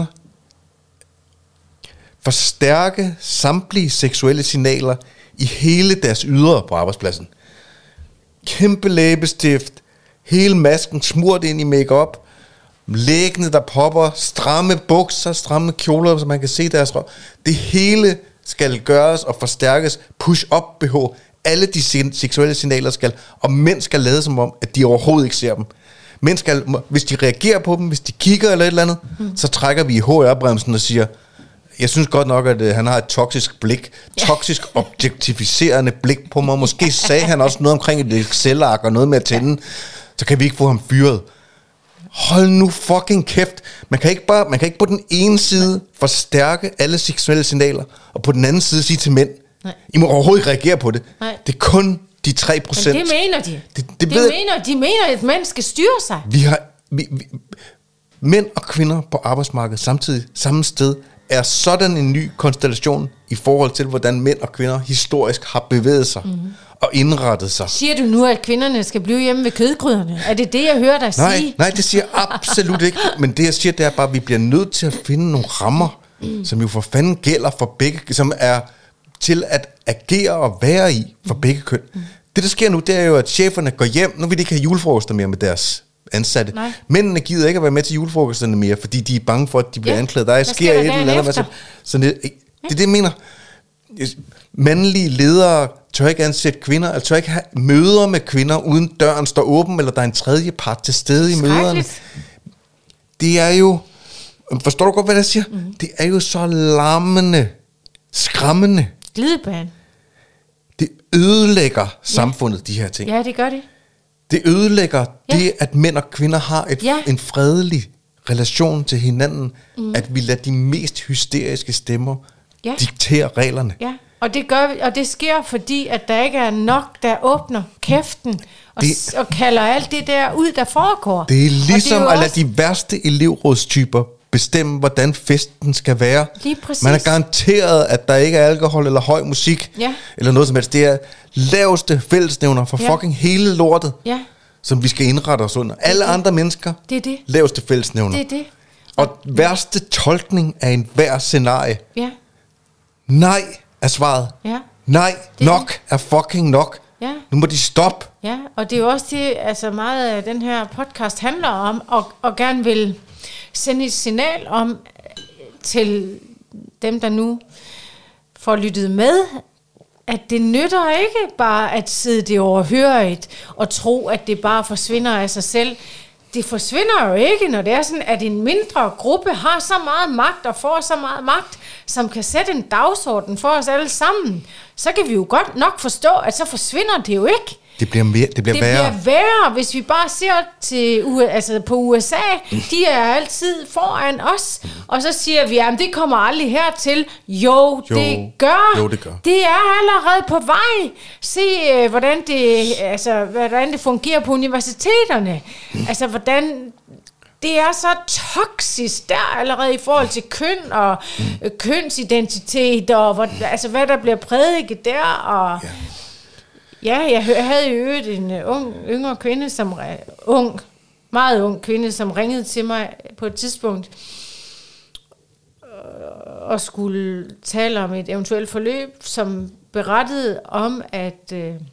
forstærke samtlige seksuelle signaler i hele deres ydre på arbejdspladsen. Kæmpe læbestift, hele masken smurt ind i makeup, læggene der popper, stramme bukser, stramme kjoler, så man kan se deres røv. Det hele skal gøres og forstærkes, push-up BH, alle de seksuelle signaler skal, og mænd skal lade som om, at de overhovedet ikke ser dem. Mænd skal, hvis de reagerer på dem, hvis de kigger eller et eller andet, så trækker vi i HR-bremsen og siger, jeg synes godt nok, at han har et toksisk blik. Toksisk objektificerende blik på mig. Måske sagde han også noget omkring et Excel-ark og noget med at tænde. Så kan vi ikke få ham fyret. Hold nu fucking kæft. Man kan ikke på den ene side forstærke alle seksuelle signaler, og på den anden side sige til mænd, I må overhovedet ikke reagere på det. Nej. Det er kun de 3%. Men det mener de. De mener, at mænd skal styre sig. Mænd og kvinder på arbejdsmarkedet samtidig samme sted er sådan en ny konstellation i forhold til, hvordan mænd og kvinder historisk har bevæget sig og indrettet sig. Siger du nu, at kvinderne skal blive hjemme ved kødgryderne? Er det det, jeg hører dig sige? Nej, det siger jeg absolut ikke. Men det, jeg siger, det er bare, at vi bliver nødt til at finde nogle rammer, som jo for fanden gælder for begge, som er til at agere og være i for begge køn. Det, der sker nu, det er jo, at cheferne går hjem. Nu vil de ikke have julefrokoster mere med deres ansatte. Nej. Mændene gider ikke at være med til julefrokosterne mere, fordi de er bange for, at de bliver anklaget. Der sker et eller andet. Så det er det, jeg mener. Mandlige ledere tør ikke ansætte kvinder, eller tør ikke have møder med kvinder, uden døren står åben, eller der er en tredje part til stede i møderne. Det er jo, forstår du godt, hvad jeg siger? Det er jo så lammende, skræmmende. Glidebane. Det ødelægger samfundet, de her ting. Ja, det gør det. Det ødelægger det, at mænd og kvinder har en fredelig relation til hinanden, at vi lader de mest hysteriske stemmer diktere reglerne. Ja, og det gør vi, og det sker, fordi at der ikke er nok, der åbner kæften og kalder alt det der ud, der foregår. Det er ligesom at lade de værste elevrådstyper bestemme, hvordan festen skal være. Lige præcis. Man er garanteret, at der ikke er alkohol eller høj musik, eller noget som helst. Det er laveste fællesnævner for fucking hele lortet, som vi skal indrette os under. Alle andre mennesker, det er det. Laveste fællesnævner. Det er det. Og værste tolkning af enhver scenarie. Ja. Nej er svaret. Ja. Nej, nok er fucking nok. Ja. Nu må de stoppe. Ja, og det er jo også det, altså meget af den her podcast handler om, og gerne vil sende et signal om til dem, der nu får lyttet med, at det nytter ikke bare at sidde det overhørigt og tro, at det bare forsvinder af sig selv. Det forsvinder jo ikke, når det er sådan, at en mindre gruppe har så meget magt og får så meget magt, som kan sætte en dagsorden for os alle sammen. Så kan vi jo godt nok forstå, at så forsvinder det jo ikke. Det bliver værre. Det bliver værre, hvis vi bare ser til på USA. De er altid foran os. Og så siger vi, at det kommer aldrig hertil. Jo, det gør. Det er allerede på vej. Se, hvordan det fungerer på universiteterne. Altså, hvordan det er så toksisk der allerede i forhold til køn og kønsidentitet og hvad der bliver prædiket der og ja, jeg havde jo en yngre kvinde, meget ung kvinde, som ringede til mig på et tidspunkt og skulle tale om et eventuelt forløb, som berettede om, at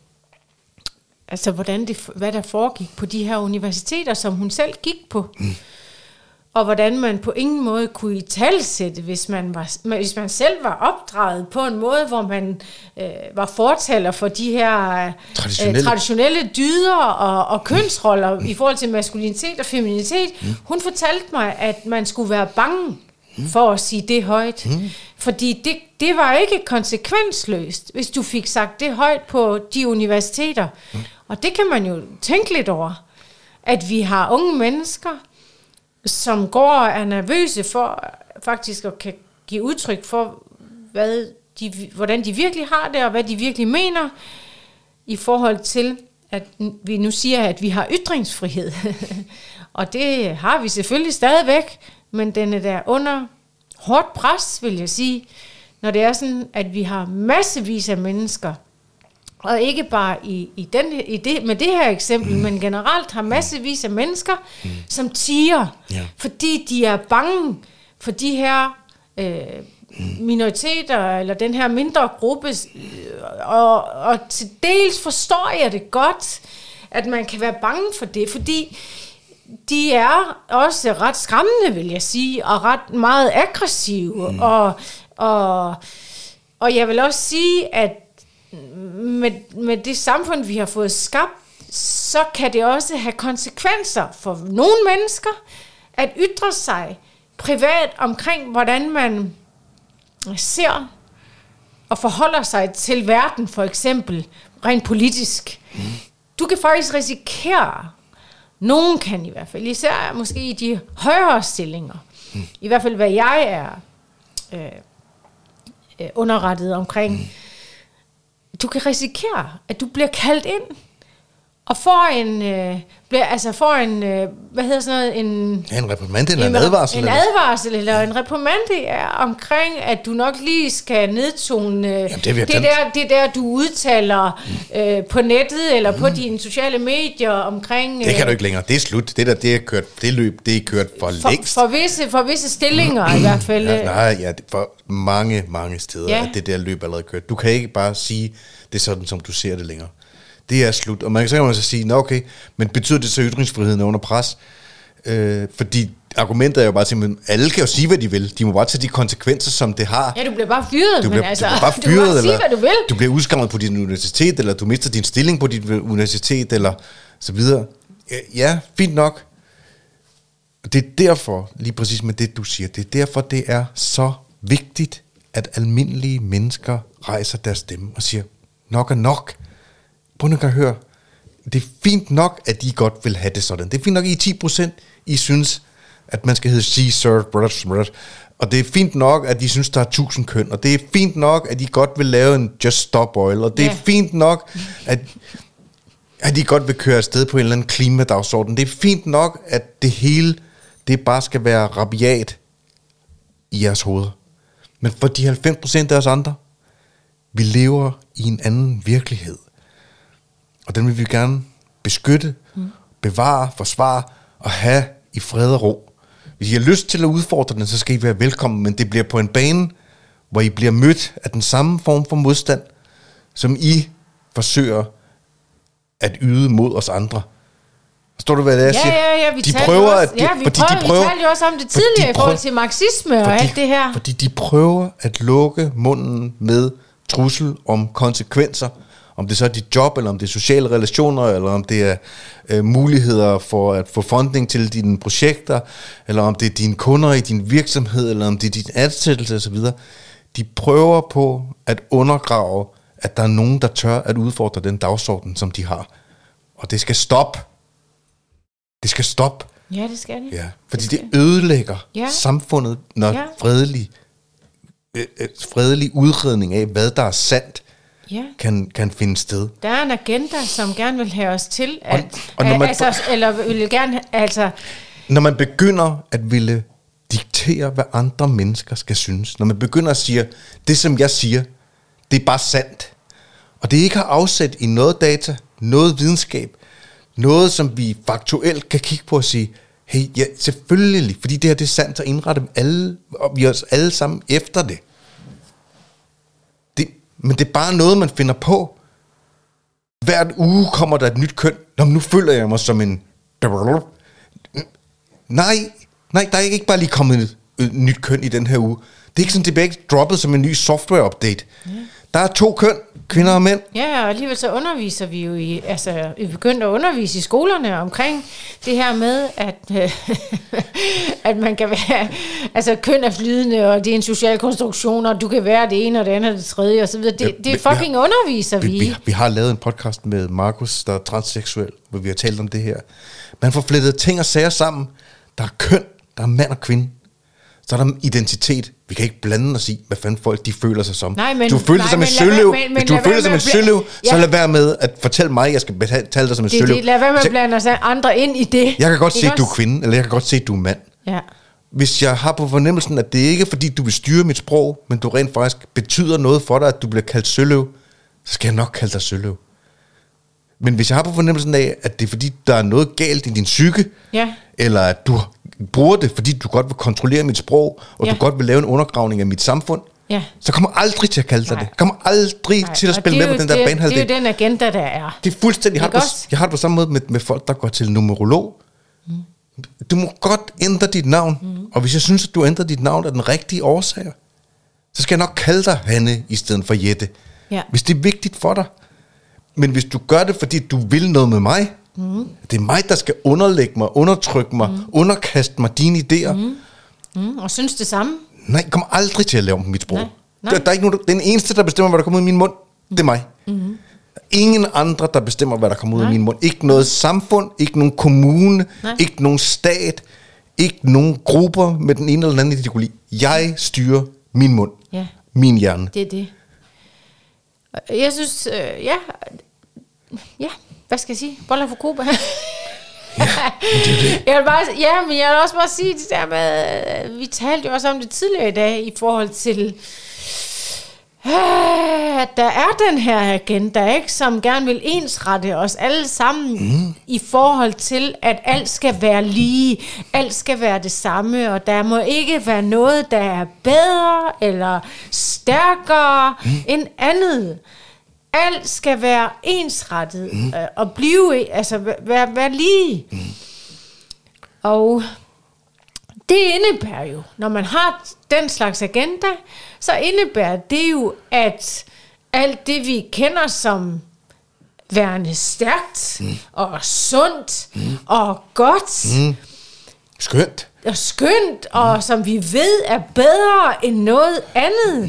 hvad der foregik på de her universiteter, som hun selv gik på. Og hvordan man på ingen måde kunne italesætte, hvis man selv var opdraget på en måde, hvor man var fortaler for de her traditionelle dyder og kønsroller i forhold til maskulinitet og feminitet. Hun fortalte mig, at man skulle være bange for at sige det højt. Fordi det var ikke konsekvensløst, hvis du fik sagt det højt på de universiteter. Og det kan man jo tænke lidt over, at vi har unge mennesker, som går og er nervøse for faktisk at kan give udtryk for, hvordan de virkelig har det, og hvad de virkelig mener, i forhold til, at vi nu siger, at vi har ytringsfrihed. Og det har vi selvfølgelig stadigvæk, men den er der under hårdt pres, vil jeg sige, når det er sådan, at vi har massevis af mennesker, og ikke bare med det her eksempel, men generelt har massevis af mennesker, som tiger, fordi de er bange for de her minoriteter, eller den her mindre gruppe, og til dels forstår jeg det godt, at man kan være bange for det, fordi de er også ret skræmmende, vil jeg sige, og ret meget aggressive, og jeg vil også sige, at med det samfund, vi har fået skabt, så kan det også have konsekvenser for nogle mennesker at ytre sig privat omkring, hvordan man ser og forholder sig til verden, for eksempel rent politisk. Du kan faktisk risikere, nogen kan i hvert fald, især måske i de højere stillinger, i hvert fald hvad jeg er underrettet omkring, du kan risikere, at du bliver kaldt ind og får en hvad hedder sådan noget, en reprimande eller en advarsel. En advarsel eller en reprimande omkring, at du nok lige skal nedtone det der, du udtaler på nettet eller på dine sociale medier omkring. Det kan du ikke længere. Det er slut. Det er kørt. Det løb, det er kørt for længst. For visse stillinger i hvert fald. For mange steder at det der løb allerede kørt. Du kan ikke bare sige det sådan, som du ser det længere. Det er slut. Og så kan man så sige, okay, men betyder det så, ytringsfriheden er under pres? Fordi argumentet er jo bare simpelthen, alle kan jo sige, hvad de vil. De må bare tage de konsekvenser, som det har. Ja, du bliver bare fyret. Du bliver bare fyret, du må bare sige, eller hvad du vil. Du bliver udskammet på dit universitet, eller du mister din stilling på dit universitet, eller så videre. Ja, fint nok. Det er derfor, lige præcis med det, du siger, det er derfor, det er så vigtigt, at almindelige mennesker rejser deres stemme og siger, nok er nok. Prøv nu at høre. Det er fint nok, at I godt vil have det sådan. Det er fint nok, at I 10%, I synes, at man skal hedde she, sir, brothers. Og det er fint nok, at I synes, der er 1000 køn. Og det er fint nok, at I godt vil lave en Just Stop Oil. Og det er fint nok, at I godt vil køre afsted på en eller anden klimadagsorden. Det er fint nok, at det hele, det bare skal være rabiat i jeres hoveder. Men for de 90% af os andre, vi lever i en anden virkelighed. Og den vil vi gerne beskytte, bevare, forsvare og have i fred og ro. Hvis I har lyst til at udfordre den, så skal I være velkommen, men det bliver på en bane, hvor I bliver mødt af den samme form for modstand, som I forsøger at yde mod os andre. Forstår du, hvad det er, jeg siger? Ja, vi talte jo også om det tidligere i forhold til marxisme og alt det her. Fordi de prøver at lukke munden med trussel om konsekvenser, om det så er dit job, eller om det er sociale relationer, eller om det er muligheder for at få funding til dine projekter, eller om det er dine kunder i din virksomhed, eller om det er din ansættelse osv. De prøver på at undergrave, at der er nogen, der tør at udfordre den dagsorden, som de har. Og det skal stoppe. Det skal stoppe. Ja, det skal det. Ja, fordi det ødelægger samfundet, når fredelig udredning af, hvad der er sandt, kan finde sted. Der er en agenda, som gerne vil have os til at... Når man begynder at ville diktere, hvad andre mennesker skal synes, når man begynder at sige, det som jeg siger, det er bare sandt, og det ikke har afsæt i noget data, noget videnskab, noget som vi faktuelt kan kigge på og sige, hey, ja, selvfølgelig, fordi det her det er sandt, så indretter alle, og vi er os alle sammen efter det. Men det er bare noget, man finder på. Hvert uge kommer der et nyt køn. Nå, nu føler jeg mig som en... Nej, der er ikke bare lige kommet et nyt køn i den her uge. Det er ikke sådan, det bliver ikke droppet som en ny software-update. Der er 2 køn, kvinder og mænd. Ja, og alligevel så underviser vi jo vi begyndte at undervise i skolerne omkring det her med, at man kan være, køn er flydende, og det er en social konstruktion, og du kan være det ene og det andet og det tredje, og så videre. Det fucking underviser vi. Vi har lavet en podcast med Markus, der er transseksuel, hvor vi har talt om det her. Man får flettet ting og sager sammen. Der er køn, der er mand og kvinde. Så er der identitet. Vi kan ikke blande os i, hvad fanden folk de føler sig som. Du føler dig som en søløv. Hvis du føler dig som en søløv, så lad være med at fortælle mig, at jeg skal tale dig som en søløv. Lad være med at blande os andre ind i det. Jeg kan godt se, at du er kvinde, eller jeg kan godt se, at du er mand. Ja. Hvis jeg har på fornemmelsen, at det ikke er fordi, du vil styre mit sprog, men du rent faktisk betyder noget for dig, at du bliver kaldt søløv, så skal jeg nok kalde dig søløv. Men hvis jeg har på fornemmelsen af, at det er fordi, der er noget galt i din psyke, eller at du bruger det, fordi du godt vil kontrollere mit sprog, og du godt vil lave en undergravning af mit samfund, så kommer aldrig til at kalde dig det. Kommer aldrig til at spille med på den der banehalvdel. Det er jo den agenda, der er. Det er fuldstændig. Jeg har det på samme måde med folk, der går til numerolog. Du må godt ændre dit navn, og hvis jeg synes, at du ændrer dit navn af den rigtige årsag, så skal jeg nok kalde dig Hanne i stedet for Jette. Hvis det er vigtigt for dig. Men hvis du gør det, fordi du vil noget med mig, det er mig, der skal underlægge mig, undertrykke mig, underkaste mig dine idéer. Og synes det samme? Nej, jeg kommer aldrig til at lave mit sprog. Der er ikke nogen, den eneste, der bestemmer, hvad der kommer ud af min mund, det er mig. Ingen andre, der bestemmer, hvad der kommer ud af min mund. Ikke noget samfund, ikke nogen kommune, ikke nogen stat, ikke nogen grupper med den ene eller anden ideologi. Jeg styrer min mund, min hjerne. Det er det. Jeg synes, hvad skal jeg sige? Boller for Cuba. Men jeg vil også bare sige det der med, vi talte jo også om det tidligere i dag, i forhold til, at der er den her agenda, ikke, som gerne vil ensrette os alle sammen, i forhold til, at alt skal være lige, alt skal være det samme, og der må ikke være noget, der er bedre eller stærkere end andet. Alt skal være ensrettet og blive, være lige. Og det indebærer jo, når man har den slags agenda, så indebærer det jo, at alt det, vi kender som værende stærkt og sundt og godt, skønt, og som vi ved er bedre end noget andet.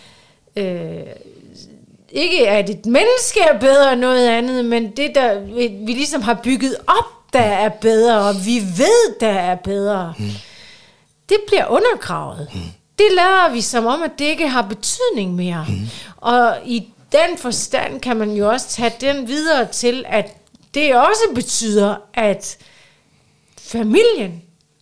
Ikke at et menneske er bedre end noget andet, men det, der vi ligesom har bygget op, der er bedre, og vi ved, der er bedre, det bliver undergravet. Det lader vi som om, at det ikke har betydning mere. Og i den forstand kan man jo også tage den videre til, at det også betyder, at familien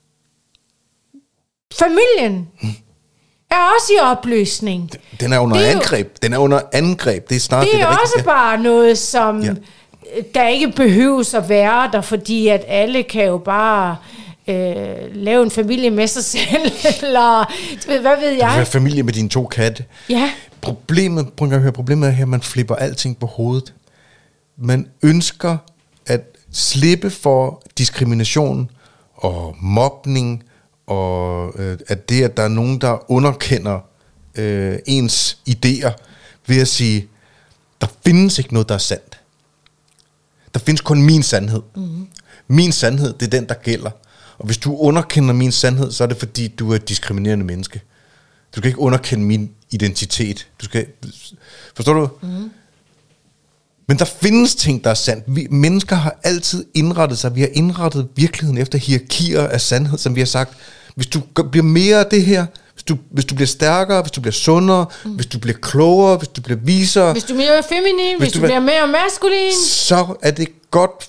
er også i opløsning. Den er under angreb. Den er under angreb. Det er snart det er også bare noget, som der ikke behøves at være der, fordi at alle kan jo bare lave en familie med sig selv, eller hvad ved jeg. Du kan være familie med dine 2 katte. Ja. Problemet er her, at man flipper alting på hovedet. Man ønsker at slippe for diskrimination og mobning, og at det, at der er nogen, der underkender ens idéer, ved at sige, der findes ikke noget, der er sandt. Der findes kun min sandhed. Min sandhed, det er den, der gælder. Og hvis du underkender min sandhed, så er det fordi, du er et diskriminerende menneske. Du skal ikke underkende min identitet. Forstår du? Men der findes ting, der er sandt. Vi mennesker har altid indrettet sig. Vi har indrettet virkeligheden efter hierarkier af sandhed, som vi har sagt. Hvis du bliver mere af det her, hvis du bliver stærkere, hvis du bliver sundere, hvis du bliver klogere, hvis du bliver visere, hvis du bliver mere feminin, hvis du bliver mere maskulin, så er det godt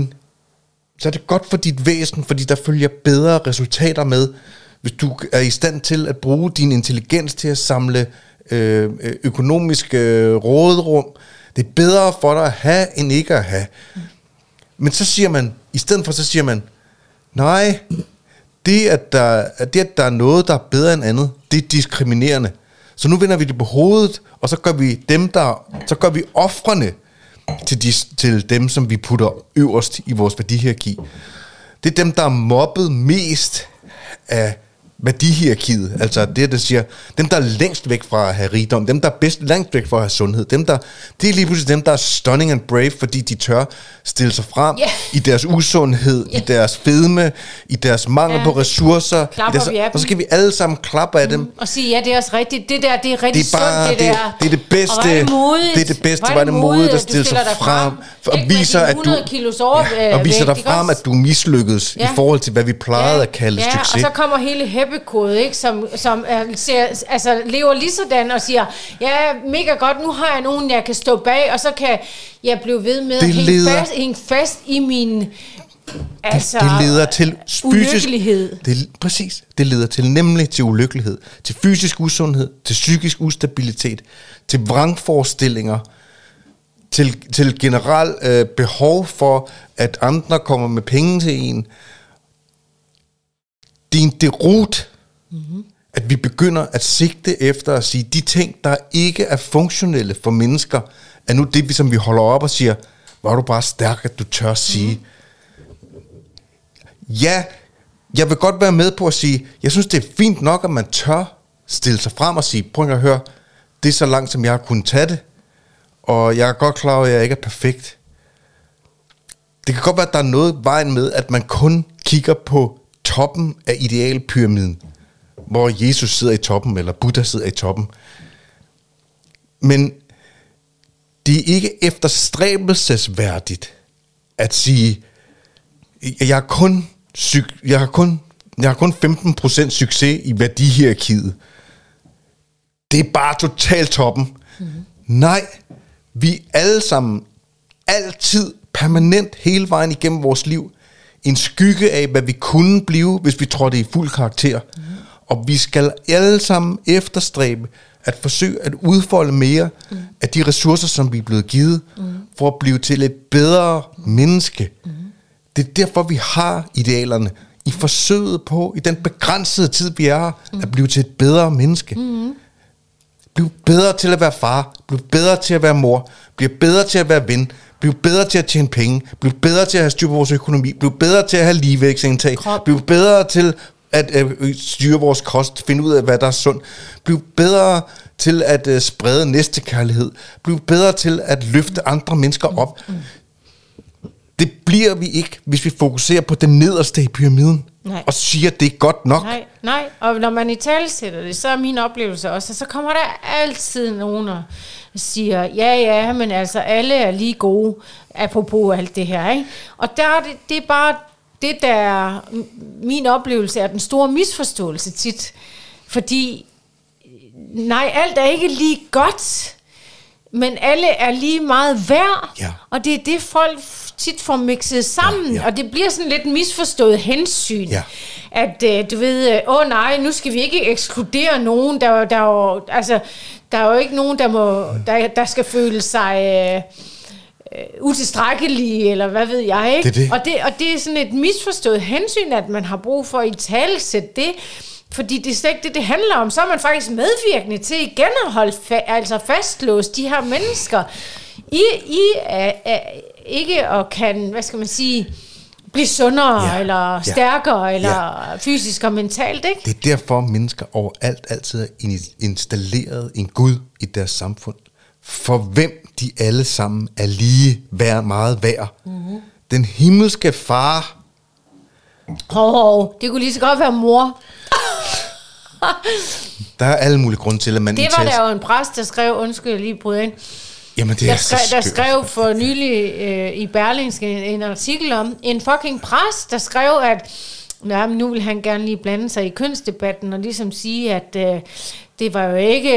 for dit væsen, fordi der følger bedre resultater med. Hvis du er i stand til at bruge din intelligens til at samle økonomisk råderum, det er bedre for dig at have, end ikke at have. Men så siger man, i stedet for så siger man, nej, det at der er noget, der er bedre end andet, det er diskriminerende. Så nu vender vi det på hovedet, og så gør vi ofrene til dem, som vi putter øverst i vores værdihierarki. Det er dem, der er mobbet mest af værdihierarkiet, altså det, der siger, dem, der er længst væk fra at have rigdom, dem, der er længst væk fra at have sundhed, det er lige pludselig dem, der er stunning and brave, fordi de tør stille sig frem i deres usundhed, i deres fedme, i deres mangel på ressourcer, og så skal vi alle sammen klappe af dem. Og sige, ja, det er også rigtigt, det er rigtig sundt, det der. Det er det bedste, var det modigt at stille sig frem, og viser, at du frem, at du mislykkedes i forhold til, hvad vi plejede at kalde succes. Og så kommer hele heppekode, ikke, som lever lige sådan og siger, ja, mega godt, nu har jeg nogen, jeg kan stå bag, og så kan jeg blive ved med at hænge fast i min det leder til ulykkelighed. Præcis. Det leder nemlig til ulykkelighed, til fysisk usundhed, til psykisk ustabilitet, til vrangforestillinger, til generelt behov for, at andre kommer med penge til en. Det er en derut, at vi begynder at sigte efter at sige, de ting, der ikke er funktionelle for mennesker, er nu det, som vi holder op og siger, var du bare stærk, at du tør at sige. Ja, jeg vil godt være med på at sige, jeg synes, det er fint nok, at man tør stille sig frem og sige, prøv at høre, det er så langt, som jeg har kunnet tage det, og jeg er godt klar over, at jeg ikke er perfekt. Det kan godt være, at der er noget vejen med, at man kun kigger på toppen af idealpyramiden, hvor Jesus sidder i toppen, eller Buddha sidder i toppen. Men det er ikke efterstræbelsesværdigt at sige, jeg har kun 15% succes i værdihierarkiet. Det er bare totalt toppen. Nej, vi alle sammen, altid, permanent, hele vejen igennem vores liv, en skygge af, hvad vi kunne blive, hvis vi trådte i fuld karakter. Og vi skal alle sammen efterstræbe at forsøge at udfolde mere af de ressourcer, som vi er blevet givet, for at blive til et bedre menneske. Det er derfor, vi har idealerne. I forsøget på, i den begrænsede tid, vi er, at blive til et bedre menneske. Blive bedre til at være far, blive bedre til at være mor, blive bedre til at være ven, blive bedre til at tjene penge, blive bedre til at have styr på vores økonomi, blive bedre til at have ligevægtsindtag, blive bedre til at styre vores kost, finde ud af, hvad der er sundt, blive bedre til at sprede næstekærlighed, blive bedre til at løfte andre mennesker op. Det bliver vi ikke, hvis vi fokuserer på det nederste i pyramiden. Nej. Og siger, at det er godt nok. Nej, og når man i tale sætter det, så er min oplevelse også, så kommer der altid nogen og siger, ja, men altså alle er lige gode, apropos alt det her, ikke? Og der er det er bare det, der min oplevelse er den store misforståelse tit. Fordi, nej, alt er ikke lige godt, men alle er lige meget værd, og det er det, folk tit får mixet sammen, og det bliver sådan lidt misforstået hensyn, at du ved, nej, nu skal vi ikke ekskludere nogen, der er jo ikke nogen, der skal føle sig utilstrækkelige, eller hvad ved jeg, ikke? Det. Og det er sådan et misforstået hensyn, at man har brug for at italesætte det, fordi det er slet ikke det handler om. Så er man faktisk medvirkende til igen at holde fastlåst de her mennesker i ikke at kan, hvad skal man sige, blive sundere eller stærkere eller fysisk og mentalt, ikke? Det er derfor mennesker overalt altid er installeret en Gud i deres samfund, for hvem de alle sammen er lige meget værd. Mm-hmm. Den himmelske far. Det kunne lige så godt være mor. Der er alle mulige grunde til, at man... Det var der jo en præst, der skrev, undskyld, jeg lige bryder ind. Jamen, det der skrev for nylig i Berlingske en artikel om en fucking præst, der skrev, at nu vil han gerne lige blande sig i kønsdebatten og ligesom sige, at det var jo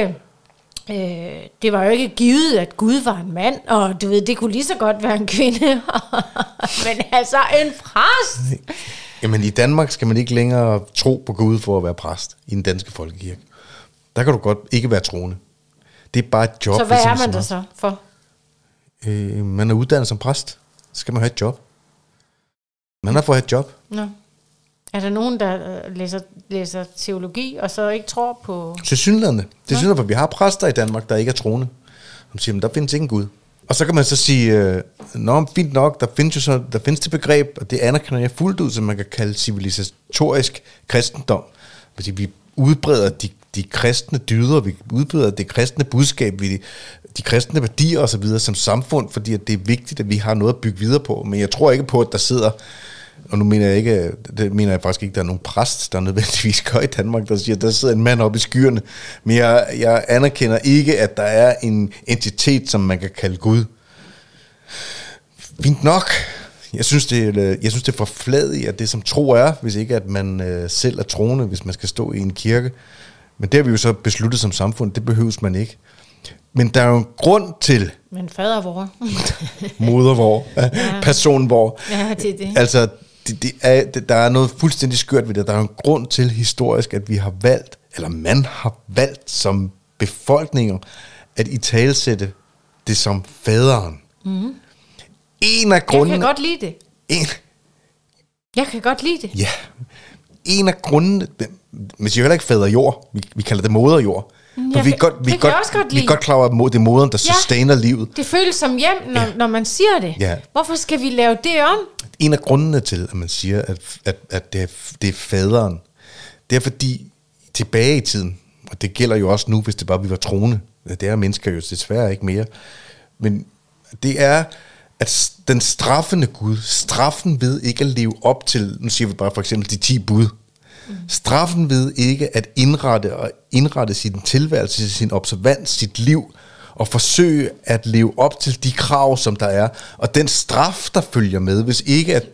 ikke givet, at Gud var en mand, og du ved, det kunne lige så godt være en kvinde. Men altså, en præst! Jamen, i Danmark skal man ikke længere tro på Gud for at være præst i den danske folkekirke. Der kan du godt ikke være troende. Det er bare et job. Så hvad er man der så for? Man er uddannet som præst. Så skal man have et job. Man har fået et job. Nå. Er der nogen, der læser teologi, og så ikke tror på... Tilsyneladende. For vi har præster i Danmark, der ikke er troende. De siger, men der findes ikke en Gud. Og så kan man så sige, fint nok, der findes det begreb, og det anerkender jeg fuldt ud, som man kan kalde civilisatorisk kristendom. Vi udbreder de kristne dyder, vi udbreder det kristne budskab, de kristne værdier osv. som samfund, fordi at det er vigtigt, at vi har noget at bygge videre på. Men jeg tror ikke på, at der sidder, og nu mener jeg faktisk ikke, at der er nogen præst, der nødvendigvis gør i Danmark, der siger, at der sidder en mand oppe i skyerne. Men jeg anerkender ikke, at der er en entitet, som man kan kalde Gud. Fint nok. Jeg synes, det er forfladigt, at det som tro er, hvis ikke at man selv er troende, hvis man skal stå i en kirke. Men det har vi jo så besluttet som samfund, det behøves man ikke. Men der er jo en grund til... Men fader vor. Moder vor. Person vor. Ja, det er det. Altså, der er noget fuldstændig skørt ved det. Der er jo en grund til historisk, at vi har valgt, eller man har valgt som befolkninger, at italesætte det som faderen. Mm. En af grundene... Jeg kan godt lide det. Jeg kan godt lide det. Ja. En af grundene... Man siger heller ikke fader jord. Vi kalder det moder jord. For vi er godt klar over, at det er moderen, der sustainer livet. Det føles som hjem, når man siger det. Ja. Hvorfor skal vi lave det om? En af grundene til, at man siger, at det er faderen, det er fordi tilbage i tiden, og det gælder jo også nu, hvis det bare vi var troende. Det er mennesker jo desværre ikke mere. Men det er, at den straffende Gud, straffen ved ikke at leve op til, nu siger vi bare for eksempel de 10 bud, straffen ved ikke at indrette sin tilværelse, sin observans, sit liv, og forsøge at leve op til de krav, som der er, og den straf, der følger med, hvis ikke at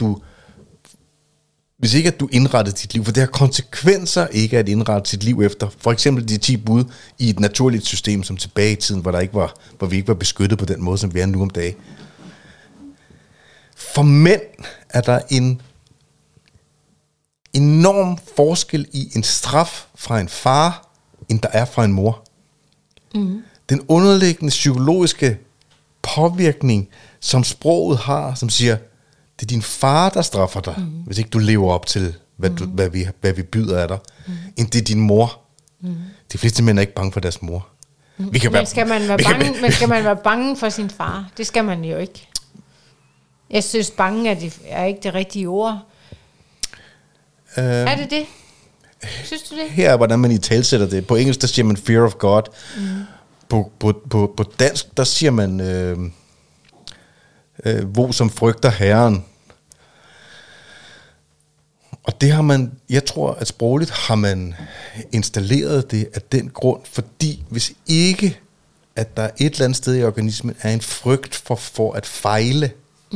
du indretter dit liv, for det har konsekvenser ikke at indrette sit liv efter, for eksempel de 10 bud i et naturligt system, som tilbage i tiden, hvor vi ikke var beskyttet på den måde, som vi er nu om dagen. For mænd er der en enorm forskel i en straf fra en far, end der er fra en mor. Mm. Den underliggende psykologiske påvirkning, som sproget har, som siger, det er din far, der straffer dig, hvis ikke du lever op til, hvad vi byder af dig, end det er din mor. Mm. De fleste mænd er ikke bange for deres mor. Men skal man være bange for sin far? Det skal man jo ikke. Jeg synes, bange er ikke det rigtige ord. Er det det? Synes du det? Her er, hvordan man i talsætter det. På engelsk, der siger man fear of God. På dansk, der siger man hvor som frygter Herren. Og det har man, jeg tror, at sprogligt har man installeret det af den grund, fordi hvis ikke, at der et eller andet sted i organismen er en frygt for at fejle,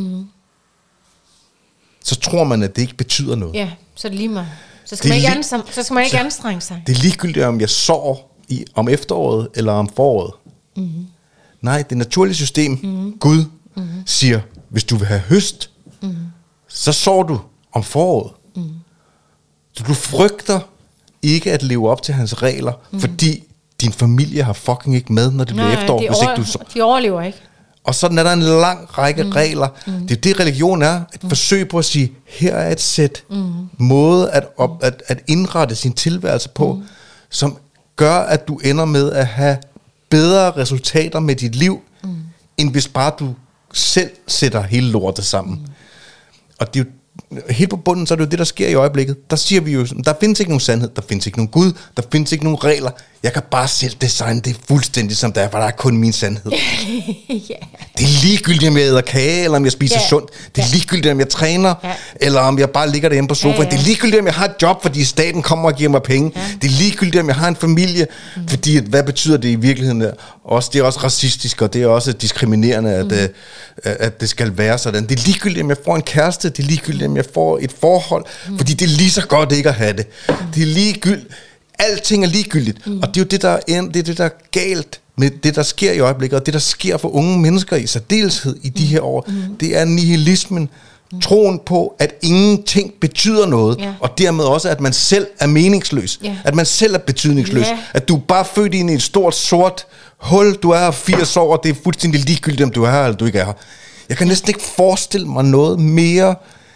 så tror man, at det ikke betyder noget. Ja, så er det lige meget. Så skal man ikke anstrenge sig. Det er ligegyldigt, om jeg sår om efteråret eller om foråret. Mm-hmm. Nej, det naturlige system, Gud, siger, hvis du vil have høst, så sår du om foråret. Så du frygter ikke at leve op til hans regler, fordi din familie har fucking ikke med, når det bliver efterår. De overlever ikke. Og sådan er der en lang række regler. Det er det, religion er. Et forsøg på at sige, her er et sæt måde at indrette sin tilværelse på, som gør, at du ender med at have bedre resultater med dit liv, end hvis bare du selv sætter hele lortet sammen. Og det er jo helt på bunden, så er det jo det, der sker i øjeblikket. Der siger vi jo, der findes ikke nogen sandhed, der findes ikke nogen Gud, der findes ikke nogen regler. Jeg kan bare selv designe det fuldstændig som det er, for der er kun min sandhed. Det er ligegyldigt, om jeg æder kage, eller om jeg spiser sundt. Det er ligegyldigt, om jeg træner, eller om jeg bare ligger derhjemme på sofaen. Det er ligegyldigt, om jeg har et job, fordi staten kommer og giver mig penge. Det er ligegyldigt, om jeg har en familie, fordi hvad betyder det i virkeligheden? Det er også racistisk, og det er også diskriminerende, at det skal være sådan. Det er ligegyldigt, om jeg får en kæreste, det er ligegyldigt, om jeg får et forhold, fordi det er lige så godt ikke at have det. Det er ligegyldigt. Alting er ligegyldigt, og det er jo det, der er galt med det, der sker i øjeblikket, og det, der sker for unge mennesker i særdeleshed i de her år, det er nihilismen, troen på, at ingenting betyder noget, og dermed også, at man selv er meningsløs, at man selv er betydningsløs, at du er bare født ind i et stort sort hul, du er her 80 år, og det er fuldstændig ligegyldigt, om du er her, eller du ikke er her. Jeg kan næsten ikke forestille mig noget mere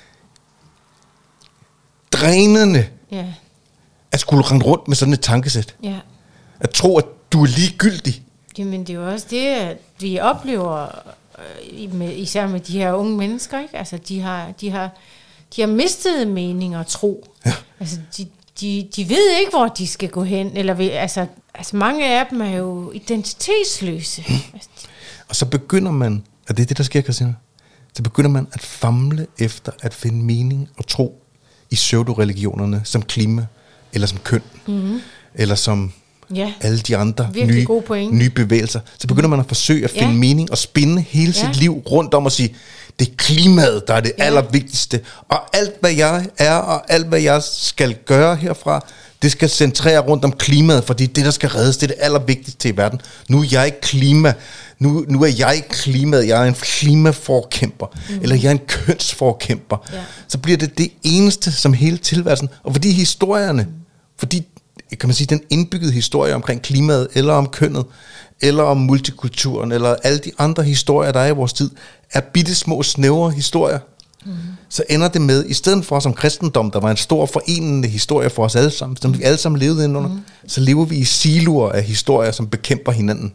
drænende, at skulle rende rundt med sådan et tankesæt. Ja. At tro, at du er ligegyldig. Jamen, det er jo også det, at vi oplever, især med de her unge mennesker, ikke? Altså, de har mistet mening og tro. Ja. Altså, de ved ikke, hvor de skal gå hen. Eller altså, mange af dem er jo identitetsløse. Og så begynder man, og det er det, der sker, Christina, så begynder man at famle efter at finde mening og tro i pseudoreligionerne som klima, eller som køn, eller som alle de andre nye bevægelser. Så begynder man at forsøge at finde mening og spinde hele sit liv rundt om og sige, det er klimaet, der er det allervigtigste. Og alt, hvad jeg er, og alt, hvad jeg skal gøre herfra, det skal centrere rundt om klimaet, fordi det, der skal reddes, det er det allervigtigste i verden. Nu er jeg ikke klima. Nu er jeg ikke klimaet. Jeg er en klimaforkæmper. Eller jeg er en kønsforkæmper. Så bliver det eneste, som hele tilværelsen. Og fordi historierne, fordi kan man sige, den indbyggede historie omkring klimaet, eller om kønnet, eller om multikulturen, eller alle de andre historier, der er i vores tid, er bittesmå, snævre historier. Så ender det med, i stedet for som kristendom, der var en stor forenende historie for os alle sammen, som vi alle sammen levede ind under, så lever vi i siloer af historier, som bekæmper hinanden.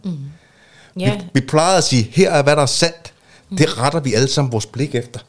Vi plejede at sige, her er hvad der er sandt, det retter vi alle sammen vores blik efter.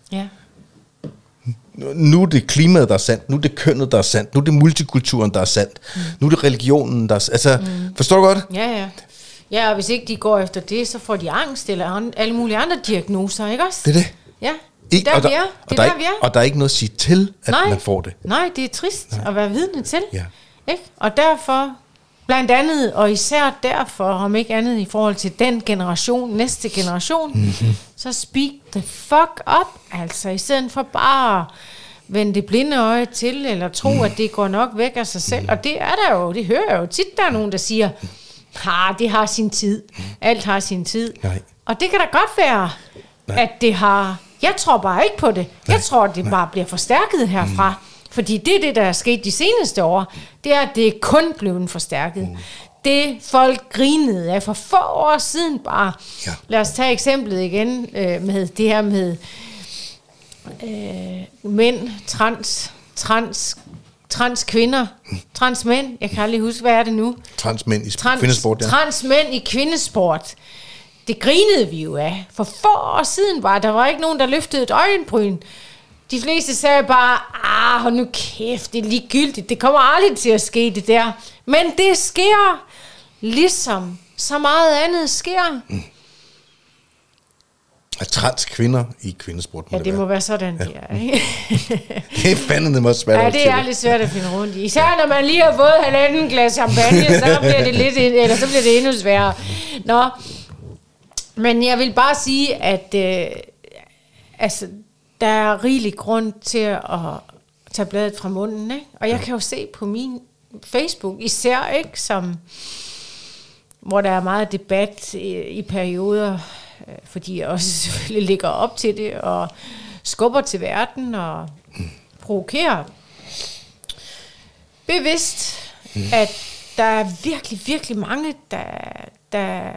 Nu er det klimaet, der er sandt, nu er det kønnet, der er sandt, nu er det multikulturen, der er sandt, nu er det religionen, der er sandt. Altså, forstår du godt? Ja, og hvis ikke de går efter det, så får de angst eller alle mulige andre diagnoser, ikke også? Det er det. Ja, det er der, vi er. Og der er ikke noget at sige til, at man får det. Nej, det er trist at være vidne til. Ja. Ikke? Og derfor, blandt andet, og især derfor, om ikke andet i forhold til den generation, næste generation, så speak the fuck up. Altså, i stedet for bare vende det blinde øje til, eller tro, at det går nok væk af sig selv. Og det er der jo, det hører jeg jo tit, der er nogen, der siger, det har sin tid. Alt har sin tid. Nej. Og det kan da godt være, at det har. Jeg tror bare ikke på det. Jeg tror, at det bare bliver forstærket herfra. Fordi det er det, der er sket de seneste år. Det er, at det er kun blevet forstærket. Det folk grinede af for få år siden bare. Ja. Lad os tage eksemplet igen med det her med mænd, trans kvinder, trans mænd. Jeg kan aldrig huske, hvad er det nu? Transmænd i kvindesport, Transmænd i kvindesport. det grinede vi jo af. For få år siden der var ikke nogen, der løftede et øjenbryn. De fleste sagde bare, hold nu kæft, det er ligegyldigt. Det kommer aldrig til at ske, det der. Men det sker, ligesom så meget andet sker. At transkvinder i kvindesport. Ja, det må være sådan, det er. Ikke? Det er fandme meget svært. Ja, det er lidt svært at finde rundt i. Især når man lige har fået 1,5 glas champagne, så bliver det lidt, eller så bliver det endnu sværere. Nå, men jeg vil bare sige, at der er rigelig grund til at tage bladet fra munden, ikke? Og jeg kan jo se på min Facebook, især ikke, hvor der er meget debat i perioder, fordi jeg også selvfølgelig ligger op til det, og skubber til verden, og provokerer bevidst, at der er virkelig, virkelig mange, der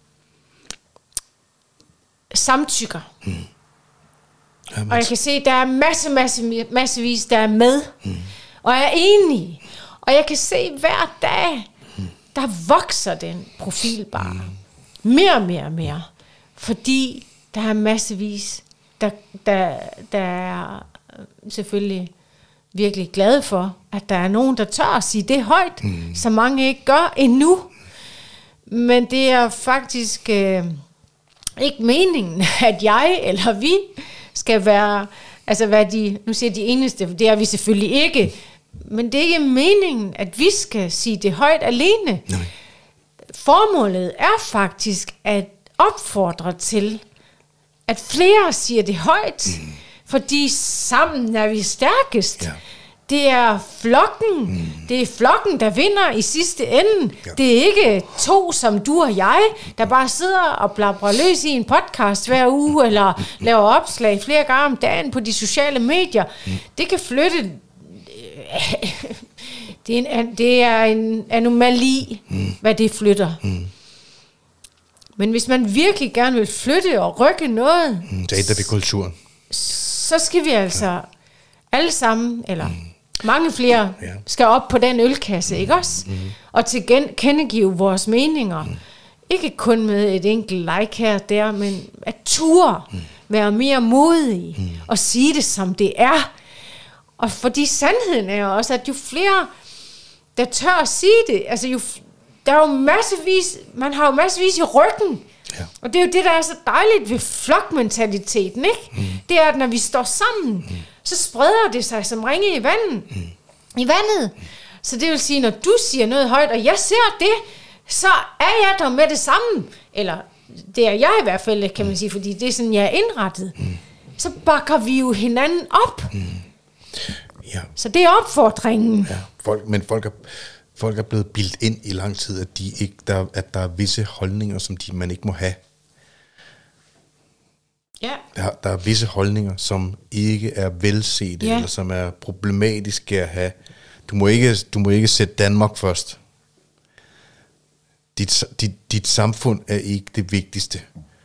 samtykker. Og jeg kan se, at der er massevis, der er med, og er enige. Og jeg kan se, hver dag, der vokser den profil bare. Mere. Fordi der er massevis, der er selvfølgelig virkelig glade for, at der er nogen, der tør at sige det højt, som mange ikke gør endnu. Men det er faktisk ikke meningen, at jeg eller vi skal være nu siger de eneste, for det er vi selvfølgelig ikke, men det er ikke meningen, at vi skal sige det højt alene. Nej. Formålet er faktisk at opfordre til, at flere siger det højt, fordi sammen er vi stærkest. Ja. Det er flokken. Det er flokken, der vinder i sidste ende. Ja. Det er ikke to som du og jeg, der bare sidder og blabrer løs i en podcast hver uge, eller laver opslag flere gange om dagen på de sociale medier. Det kan flytte. Det er en anomali, hvad det flytter. Men hvis man virkelig gerne vil flytte og rykke noget, så ændrer det kulturen. Så skal vi altså alle sammen, eller mange flere, skal op på den ølkasse, ikke også? Og tilkendegive vores meninger. Ikke kun med et enkelt like her og der, men at ture, være mere modige og sige det, som det er. Og fordi sandheden er også, at jo flere, der tør at sige det, altså der er jo massevis, man har jo massevis i ryggen. Ja. Og det er jo det, der er så dejligt ved flokmentaliteten, ikke? Det er, at når vi står sammen, så spreder det sig som ringe i vandet. Så det vil sige, når du siger noget højt, og jeg ser det, så er jeg der med det samme. Eller det er jeg i hvert fald, kan man sige, fordi det er sådan, jeg er indrettet. Så bakker vi jo hinanden op. Ja. Så det er opfordringen. Ja. Folk er blevet bildt ind i lang tid, at der er visse holdninger, som man ikke må have. Ja. Der er visse holdninger, som ikke er velsete, eller som er problematiske at have. Du må ikke sætte Danmark først. Dit samfund er ikke det vigtigste.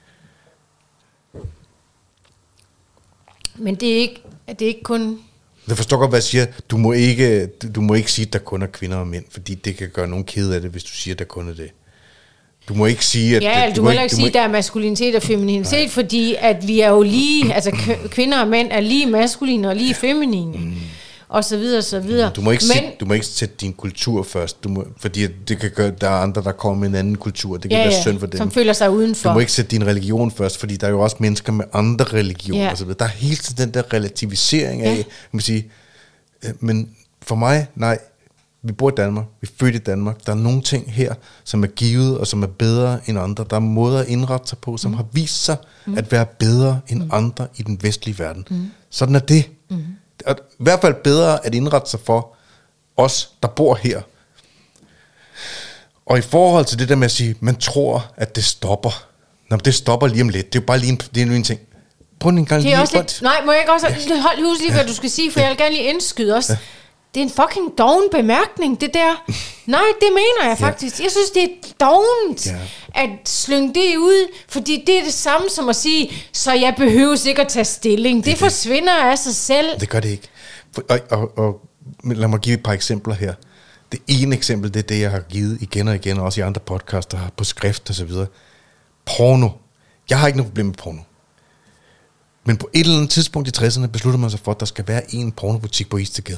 Men det er ikke kun... Jeg forstår godt, hvad jeg siger. Du må ikke sige, at der kun er kvinder og mænd, fordi det kan gøre nogen ked af det, hvis du siger, at der kun er det. Du må ikke sige, at... Ja, du må heller ikke sige, at der er maskulinitet og femininitet, fordi at vi er jo lige... Altså, kvinder og mænd er lige maskuline og lige feminine. Og så videre, så videre. Du må ikke sætte din kultur først, fordi det kan gøre, der er andre, der kommer med en anden kultur. Det kan være synd for dem. Som føler sig udenfor. Du må ikke sætte din religion først, fordi der er jo også mennesker med andre religioner. Og så videre. Der er hele tiden den der relativisering af, man kan sige, men for mig, nej, vi bor i Danmark, vi er født i Danmark. Der er nogle ting her, som er givet og som er bedre end andre. Der er måder at indrette sig på, som har vist sig at være bedre end andre i den vestlige verden. Sådan er det. I hvert fald bedre at indrette sig for os, der bor her. Og i forhold til det der med at sige, man tror, at det stopper. Nå, det stopper lige om lidt. Det er jo bare lige en ting. Prøv en gang lige. Det er også lidt, nej, må jeg ikke også huske lige, hvad du skal sige, for jeg vil gerne lige indskyde også. Ja. Det er en fucking doven bemærkning, det der. Nej, det mener jeg faktisk. Jeg synes, det er dovent at slynge det ud, fordi det er det samme som at sige, så jeg behøver ikke at tage stilling. Det forsvinder af sig selv. Det gør det ikke. Og lad mig give et par eksempler her. Det ene eksempel, det er det, jeg har givet igen og igen, også i andre podcaster, på skrift og så videre. porno. Jeg har ikke noget problem med porno. Men på et eller andet tidspunkt i 60'erne beslutter man sig for, at der skal være en pornobutik på Istedgade.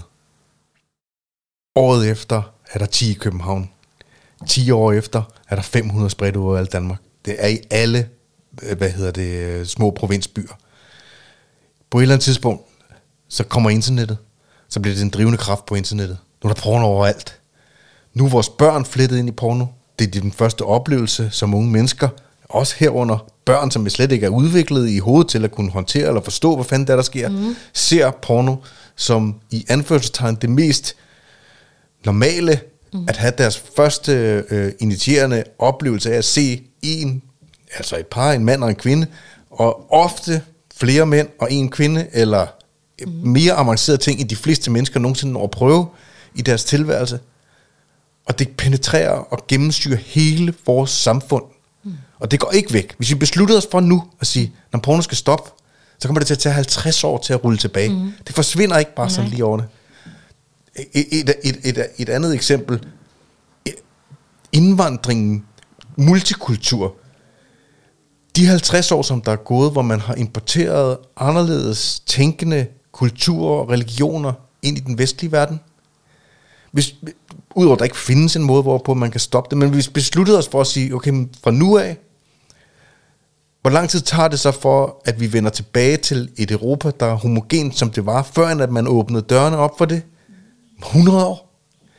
Året efter er der 10 i København. 10 år efter er der 500 spredt over alt Danmark. Det er i alle, små provinsbyer. På et eller andet tidspunkt, så kommer internettet. Så bliver det en drivende kraft på internettet. Nu er der porno overalt. Nu er vores børn flettet ind i porno. Det er den første oplevelse som unge mennesker. Også herunder børn, som slet ikke er udviklet i hovedet til at kunne håndtere eller forstå, hvad fanden der sker. Ser porno som i anførselstegn det mest normale, at have deres første initierende oplevelse af at se et par, en mand og en kvinde, og ofte flere mænd og en kvinde, eller mere avancerede ting, end de fleste mennesker nogensinde når at prøve i deres tilværelse. Og det penetrerer og gennemsyrer hele vores samfund. Og det går ikke væk. Hvis vi beslutter os for nu at sige, når porno skal stoppe, så kommer det til at tage 50 år til at rulle tilbage. Det forsvinder ikke bare sådan lige over det. Et andet eksempel. Indvandringen, multikultur. De 50 år, som der er gået, hvor man har importeret anderledes tænkende kulturer og religioner ind i den vestlige verden. Udover at der ikke findes en måde, hvorpå man kan stoppe det, men vi besluttede os for at sige, okay, fra nu af, hvor lang tid tager det så for, at vi vender tilbage til et Europa, der er homogent, som det var, før at man åbnede dørene op for det? 100 år.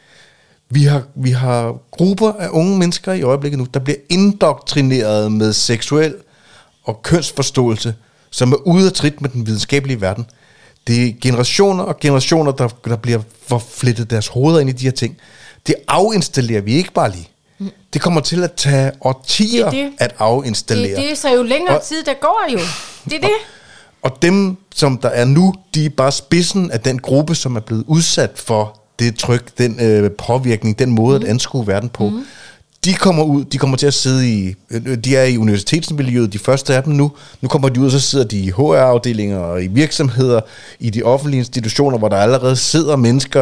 Vi har grupper af unge mennesker i øjeblikket nu, der bliver indoktrineret med seksuel og kønsforståelse, som er ude af trit med den videnskabelige verden. Det er generationer og generationer, der bliver forflettet deres hoveder ind i de her ting. Det afinstallerer vi ikke bare lige. Det kommer til at tage årtier at afinstallere. Det er så jo længere tid, der går jo. Det er det. Og dem, som der er nu, de er bare spidsen af den gruppe, som er blevet udsat for det tryk, den påvirkning, den måde at anskue verden på. De kommer til at sidde i, de er i universitetsmiljøet, de første af dem nu kommer de ud, og så sidder de i HR-afdelinger og i virksomheder, i de offentlige institutioner, hvor der allerede sidder mennesker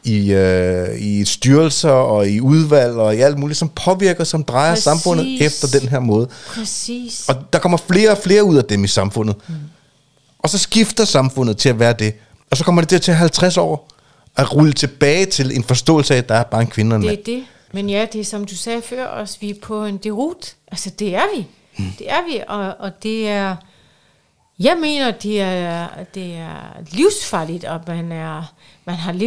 i styrelser og i udvalg og i alt muligt, som påvirker, som drejer samfundet efter den her måde. Præcis. Og der kommer flere og flere ud af dem i samfundet. Og så skifter samfundet til at være det. Og så kommer det til at tage 50 år at rulle tilbage til en forståelse af, at der er bare en kvinde og en mand. Det er det. Men ja, det er som du sagde før også, vi er på en deroute. Altså det er vi. Det er vi, og det er, jeg mener, det er livsfarligt, og man har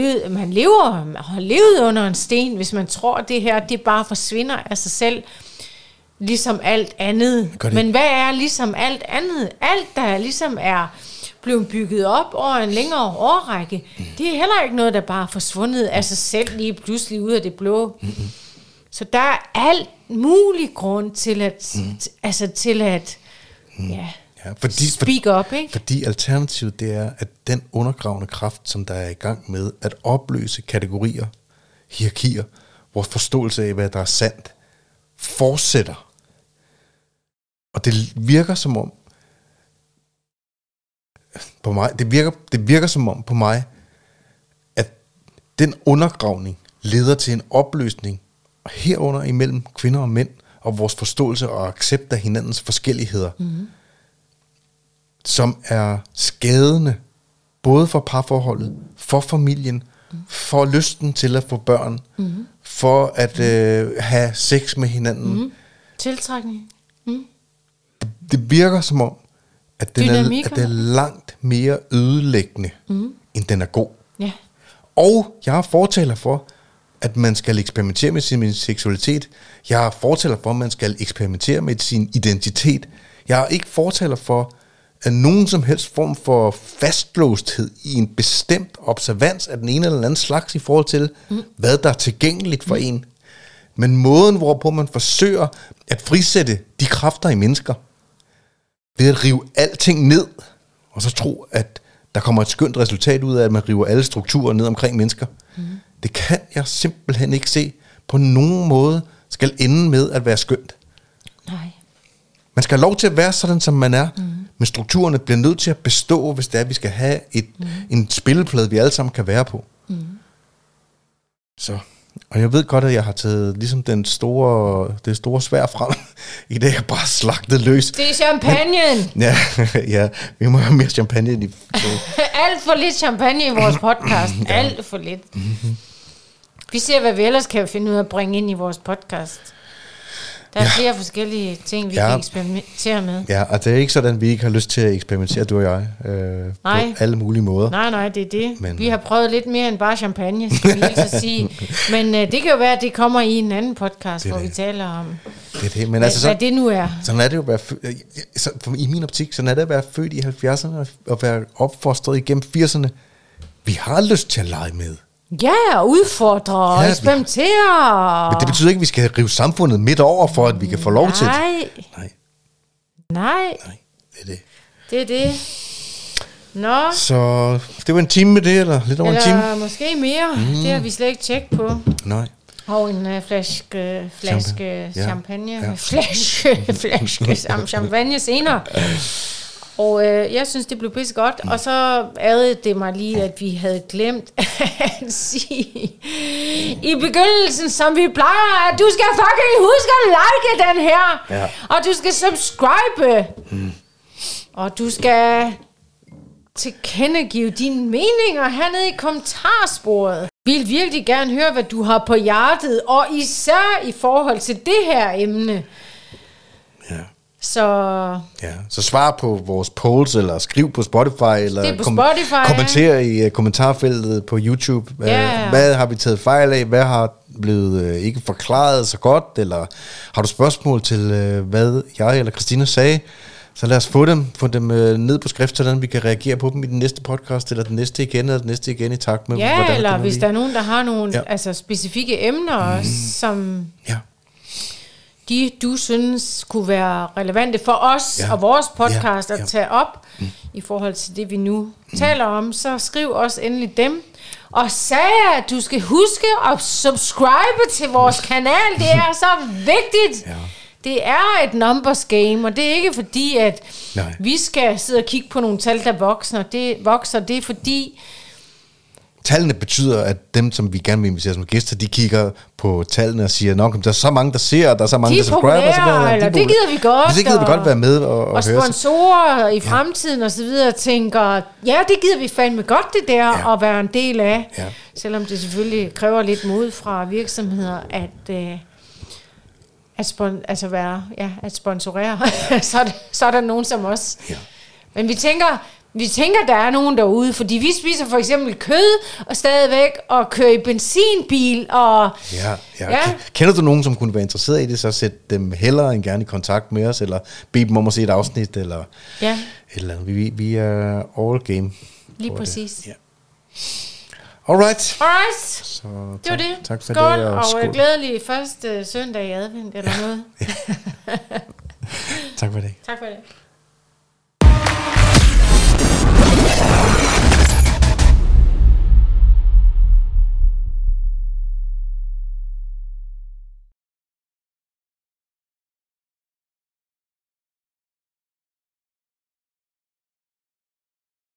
levet under en sten, hvis man tror, at det her, det bare forsvinder af sig selv, ligesom alt andet. Men hvad er ligesom alt andet? Alt, der ligesom er blevet bygget op over en længere årrække, det er heller ikke noget, der bare er forsvundet af sig selv lige pludselig ud af det blå. Så der er alt mulig grund til at speak up, ikke? Fordi alternativet det er, at den undergravende kraft, som der er i gang med at opløse kategorier, hierarkier, vores forståelse af, hvad der er sandt, fortsætter. Og det virker som om, på mig, det virker som om på mig, at den undergravning leder til en opløsning herunder imellem kvinder og mænd, og vores forståelse og accept af hinandens forskelligheder, som er skadende, både for parforholdet, for familien, for lysten til at få børn, for at have sex med hinanden. Tiltrækning. Det virker som om, at den er langt mere ødelæggende, end den er god. Ja. Og jeg er fortaler for, at man skal eksperimentere med sin seksualitet. Jeg er fortaler for, at man skal eksperimentere med sin identitet. Jeg er ikke fortaler for, at nogen som helst form for fastlåsthed i en bestemt observans af den ene eller anden slags i forhold til, hvad der er tilgængeligt for en. Men måden, hvorpå man forsøger at frisætte de kræfter i mennesker, ved at rive alting ned, og så tro, at der kommer et skønt resultat ud af, at man river alle strukturer ned omkring mennesker. Det kan jeg simpelthen ikke se på nogen måde skal ende med at være skønt. Nej. Man skal have lov til at være sådan, som man er, men strukturerne bliver nødt til at bestå, hvis det er, at vi skal have en spilleplade, vi alle sammen kan være på. Så Og jeg ved godt, at jeg har taget ligesom det store svær frem. I dag har jeg bare slagtet løs. Det er champagnen. Men, ja, vi må have mere champagne. Alt for lidt champagne i vores podcast. Ja. Alt for lidt. Vi ser, hvad vi ellers kan finde ud af at bringe ind i vores podcast. Der er flere forskellige ting, vi kan eksperimentere med. Ja, og det er ikke sådan, at vi ikke har lyst til at eksperimentere, du og jeg, på alle mulige måder. Nej, det er det. Men vi har prøvet lidt mere end bare champagne, skal vi helt så sige. Men det kan jo være, at det kommer i en anden podcast, hvor vi taler om, Men altså, hvad det nu er. Sådan er det jo at være i min optik, sådan er det at være født i 70'erne og være opfostret igennem 80'erne. Vi har lyst til at lege med. Ja, udfordre og eksperimentere. Men det betyder ikke, at vi skal rive samfundet midt over, for at vi kan få lov til det. Nej. Det er det. Det er det. Nå. Så det var en time med det, eller lidt over en time? Eller måske mere. Det har vi slet ikke tjekket på. Nej. Og en flaske champagne. Ja. Flaske champagne senere. Og jeg synes, det blev pisse godt. Og så ærede det mig lige, at vi havde glemt at sige i begyndelsen, som vi plejer, at du skal fucking huske at like den her. Ja. Og du skal subscribe. Og du skal tilkendegive dine meninger hernede i kommentarsporet. Vi vil virkelig gerne høre, hvad du har på hjertet, og især i forhold til det her emne. Ja. Så svar på vores polls, eller skriv på Spotify, eller kommenter i kommentarfeltet på YouTube. Hvad har vi taget fejl af? Hvad har blevet ikke forklaret så godt? Eller har du spørgsmål til, hvad jeg eller Christina sagde? Så lad os få dem ned på skrift, så vi kan reagere på dem i den næste podcast, eller den næste igen i takt med, hvordan eller hvis der er nogen, der har nogle specifikke emner også, som... Ja. Du synes kunne være relevante for os og vores podcast at tage op i forhold til det, vi nu taler om, så skriv også endelig dem. Og sagde, at du skal huske at subscribe til vores kanal. Det er så vigtigt. Ja. Det er et numbers game, og det er ikke fordi, at vi skal sidde og kigge på nogle tal, der vokser. Det er fordi... Tallene betyder, at dem, som vi gerne vil invitere som gæster, de kigger på tallene og siger, nok der er så mange, der ser, der er så mange, der subscriber. Eller det gider vi godt. Det gider vi godt være med og høre. Og sponsorer i fremtiden og så videre tænker, ja, det gider vi fandme godt det der at være en del af. Ja. Selvom det selvfølgelig kræver lidt mod fra virksomheder at sponsorere. så er der nogen som os. Ja. Men vi tænker, der er nogen derude, fordi vi spiser for eksempel kød og stadigvæk og kører i benzinbil. Og Kender du nogen, som kunne være interesseret i det, så sæt dem hellere end gerne i kontakt med os, eller bed dem om at se et afsnit, eller et eller andet. Vi er all game. Lige præcis. Ja. Alright. Så det var det. Tak for skål, det. Og glædelig første søndag i advent, eller noget. Tak for det. Tak for det.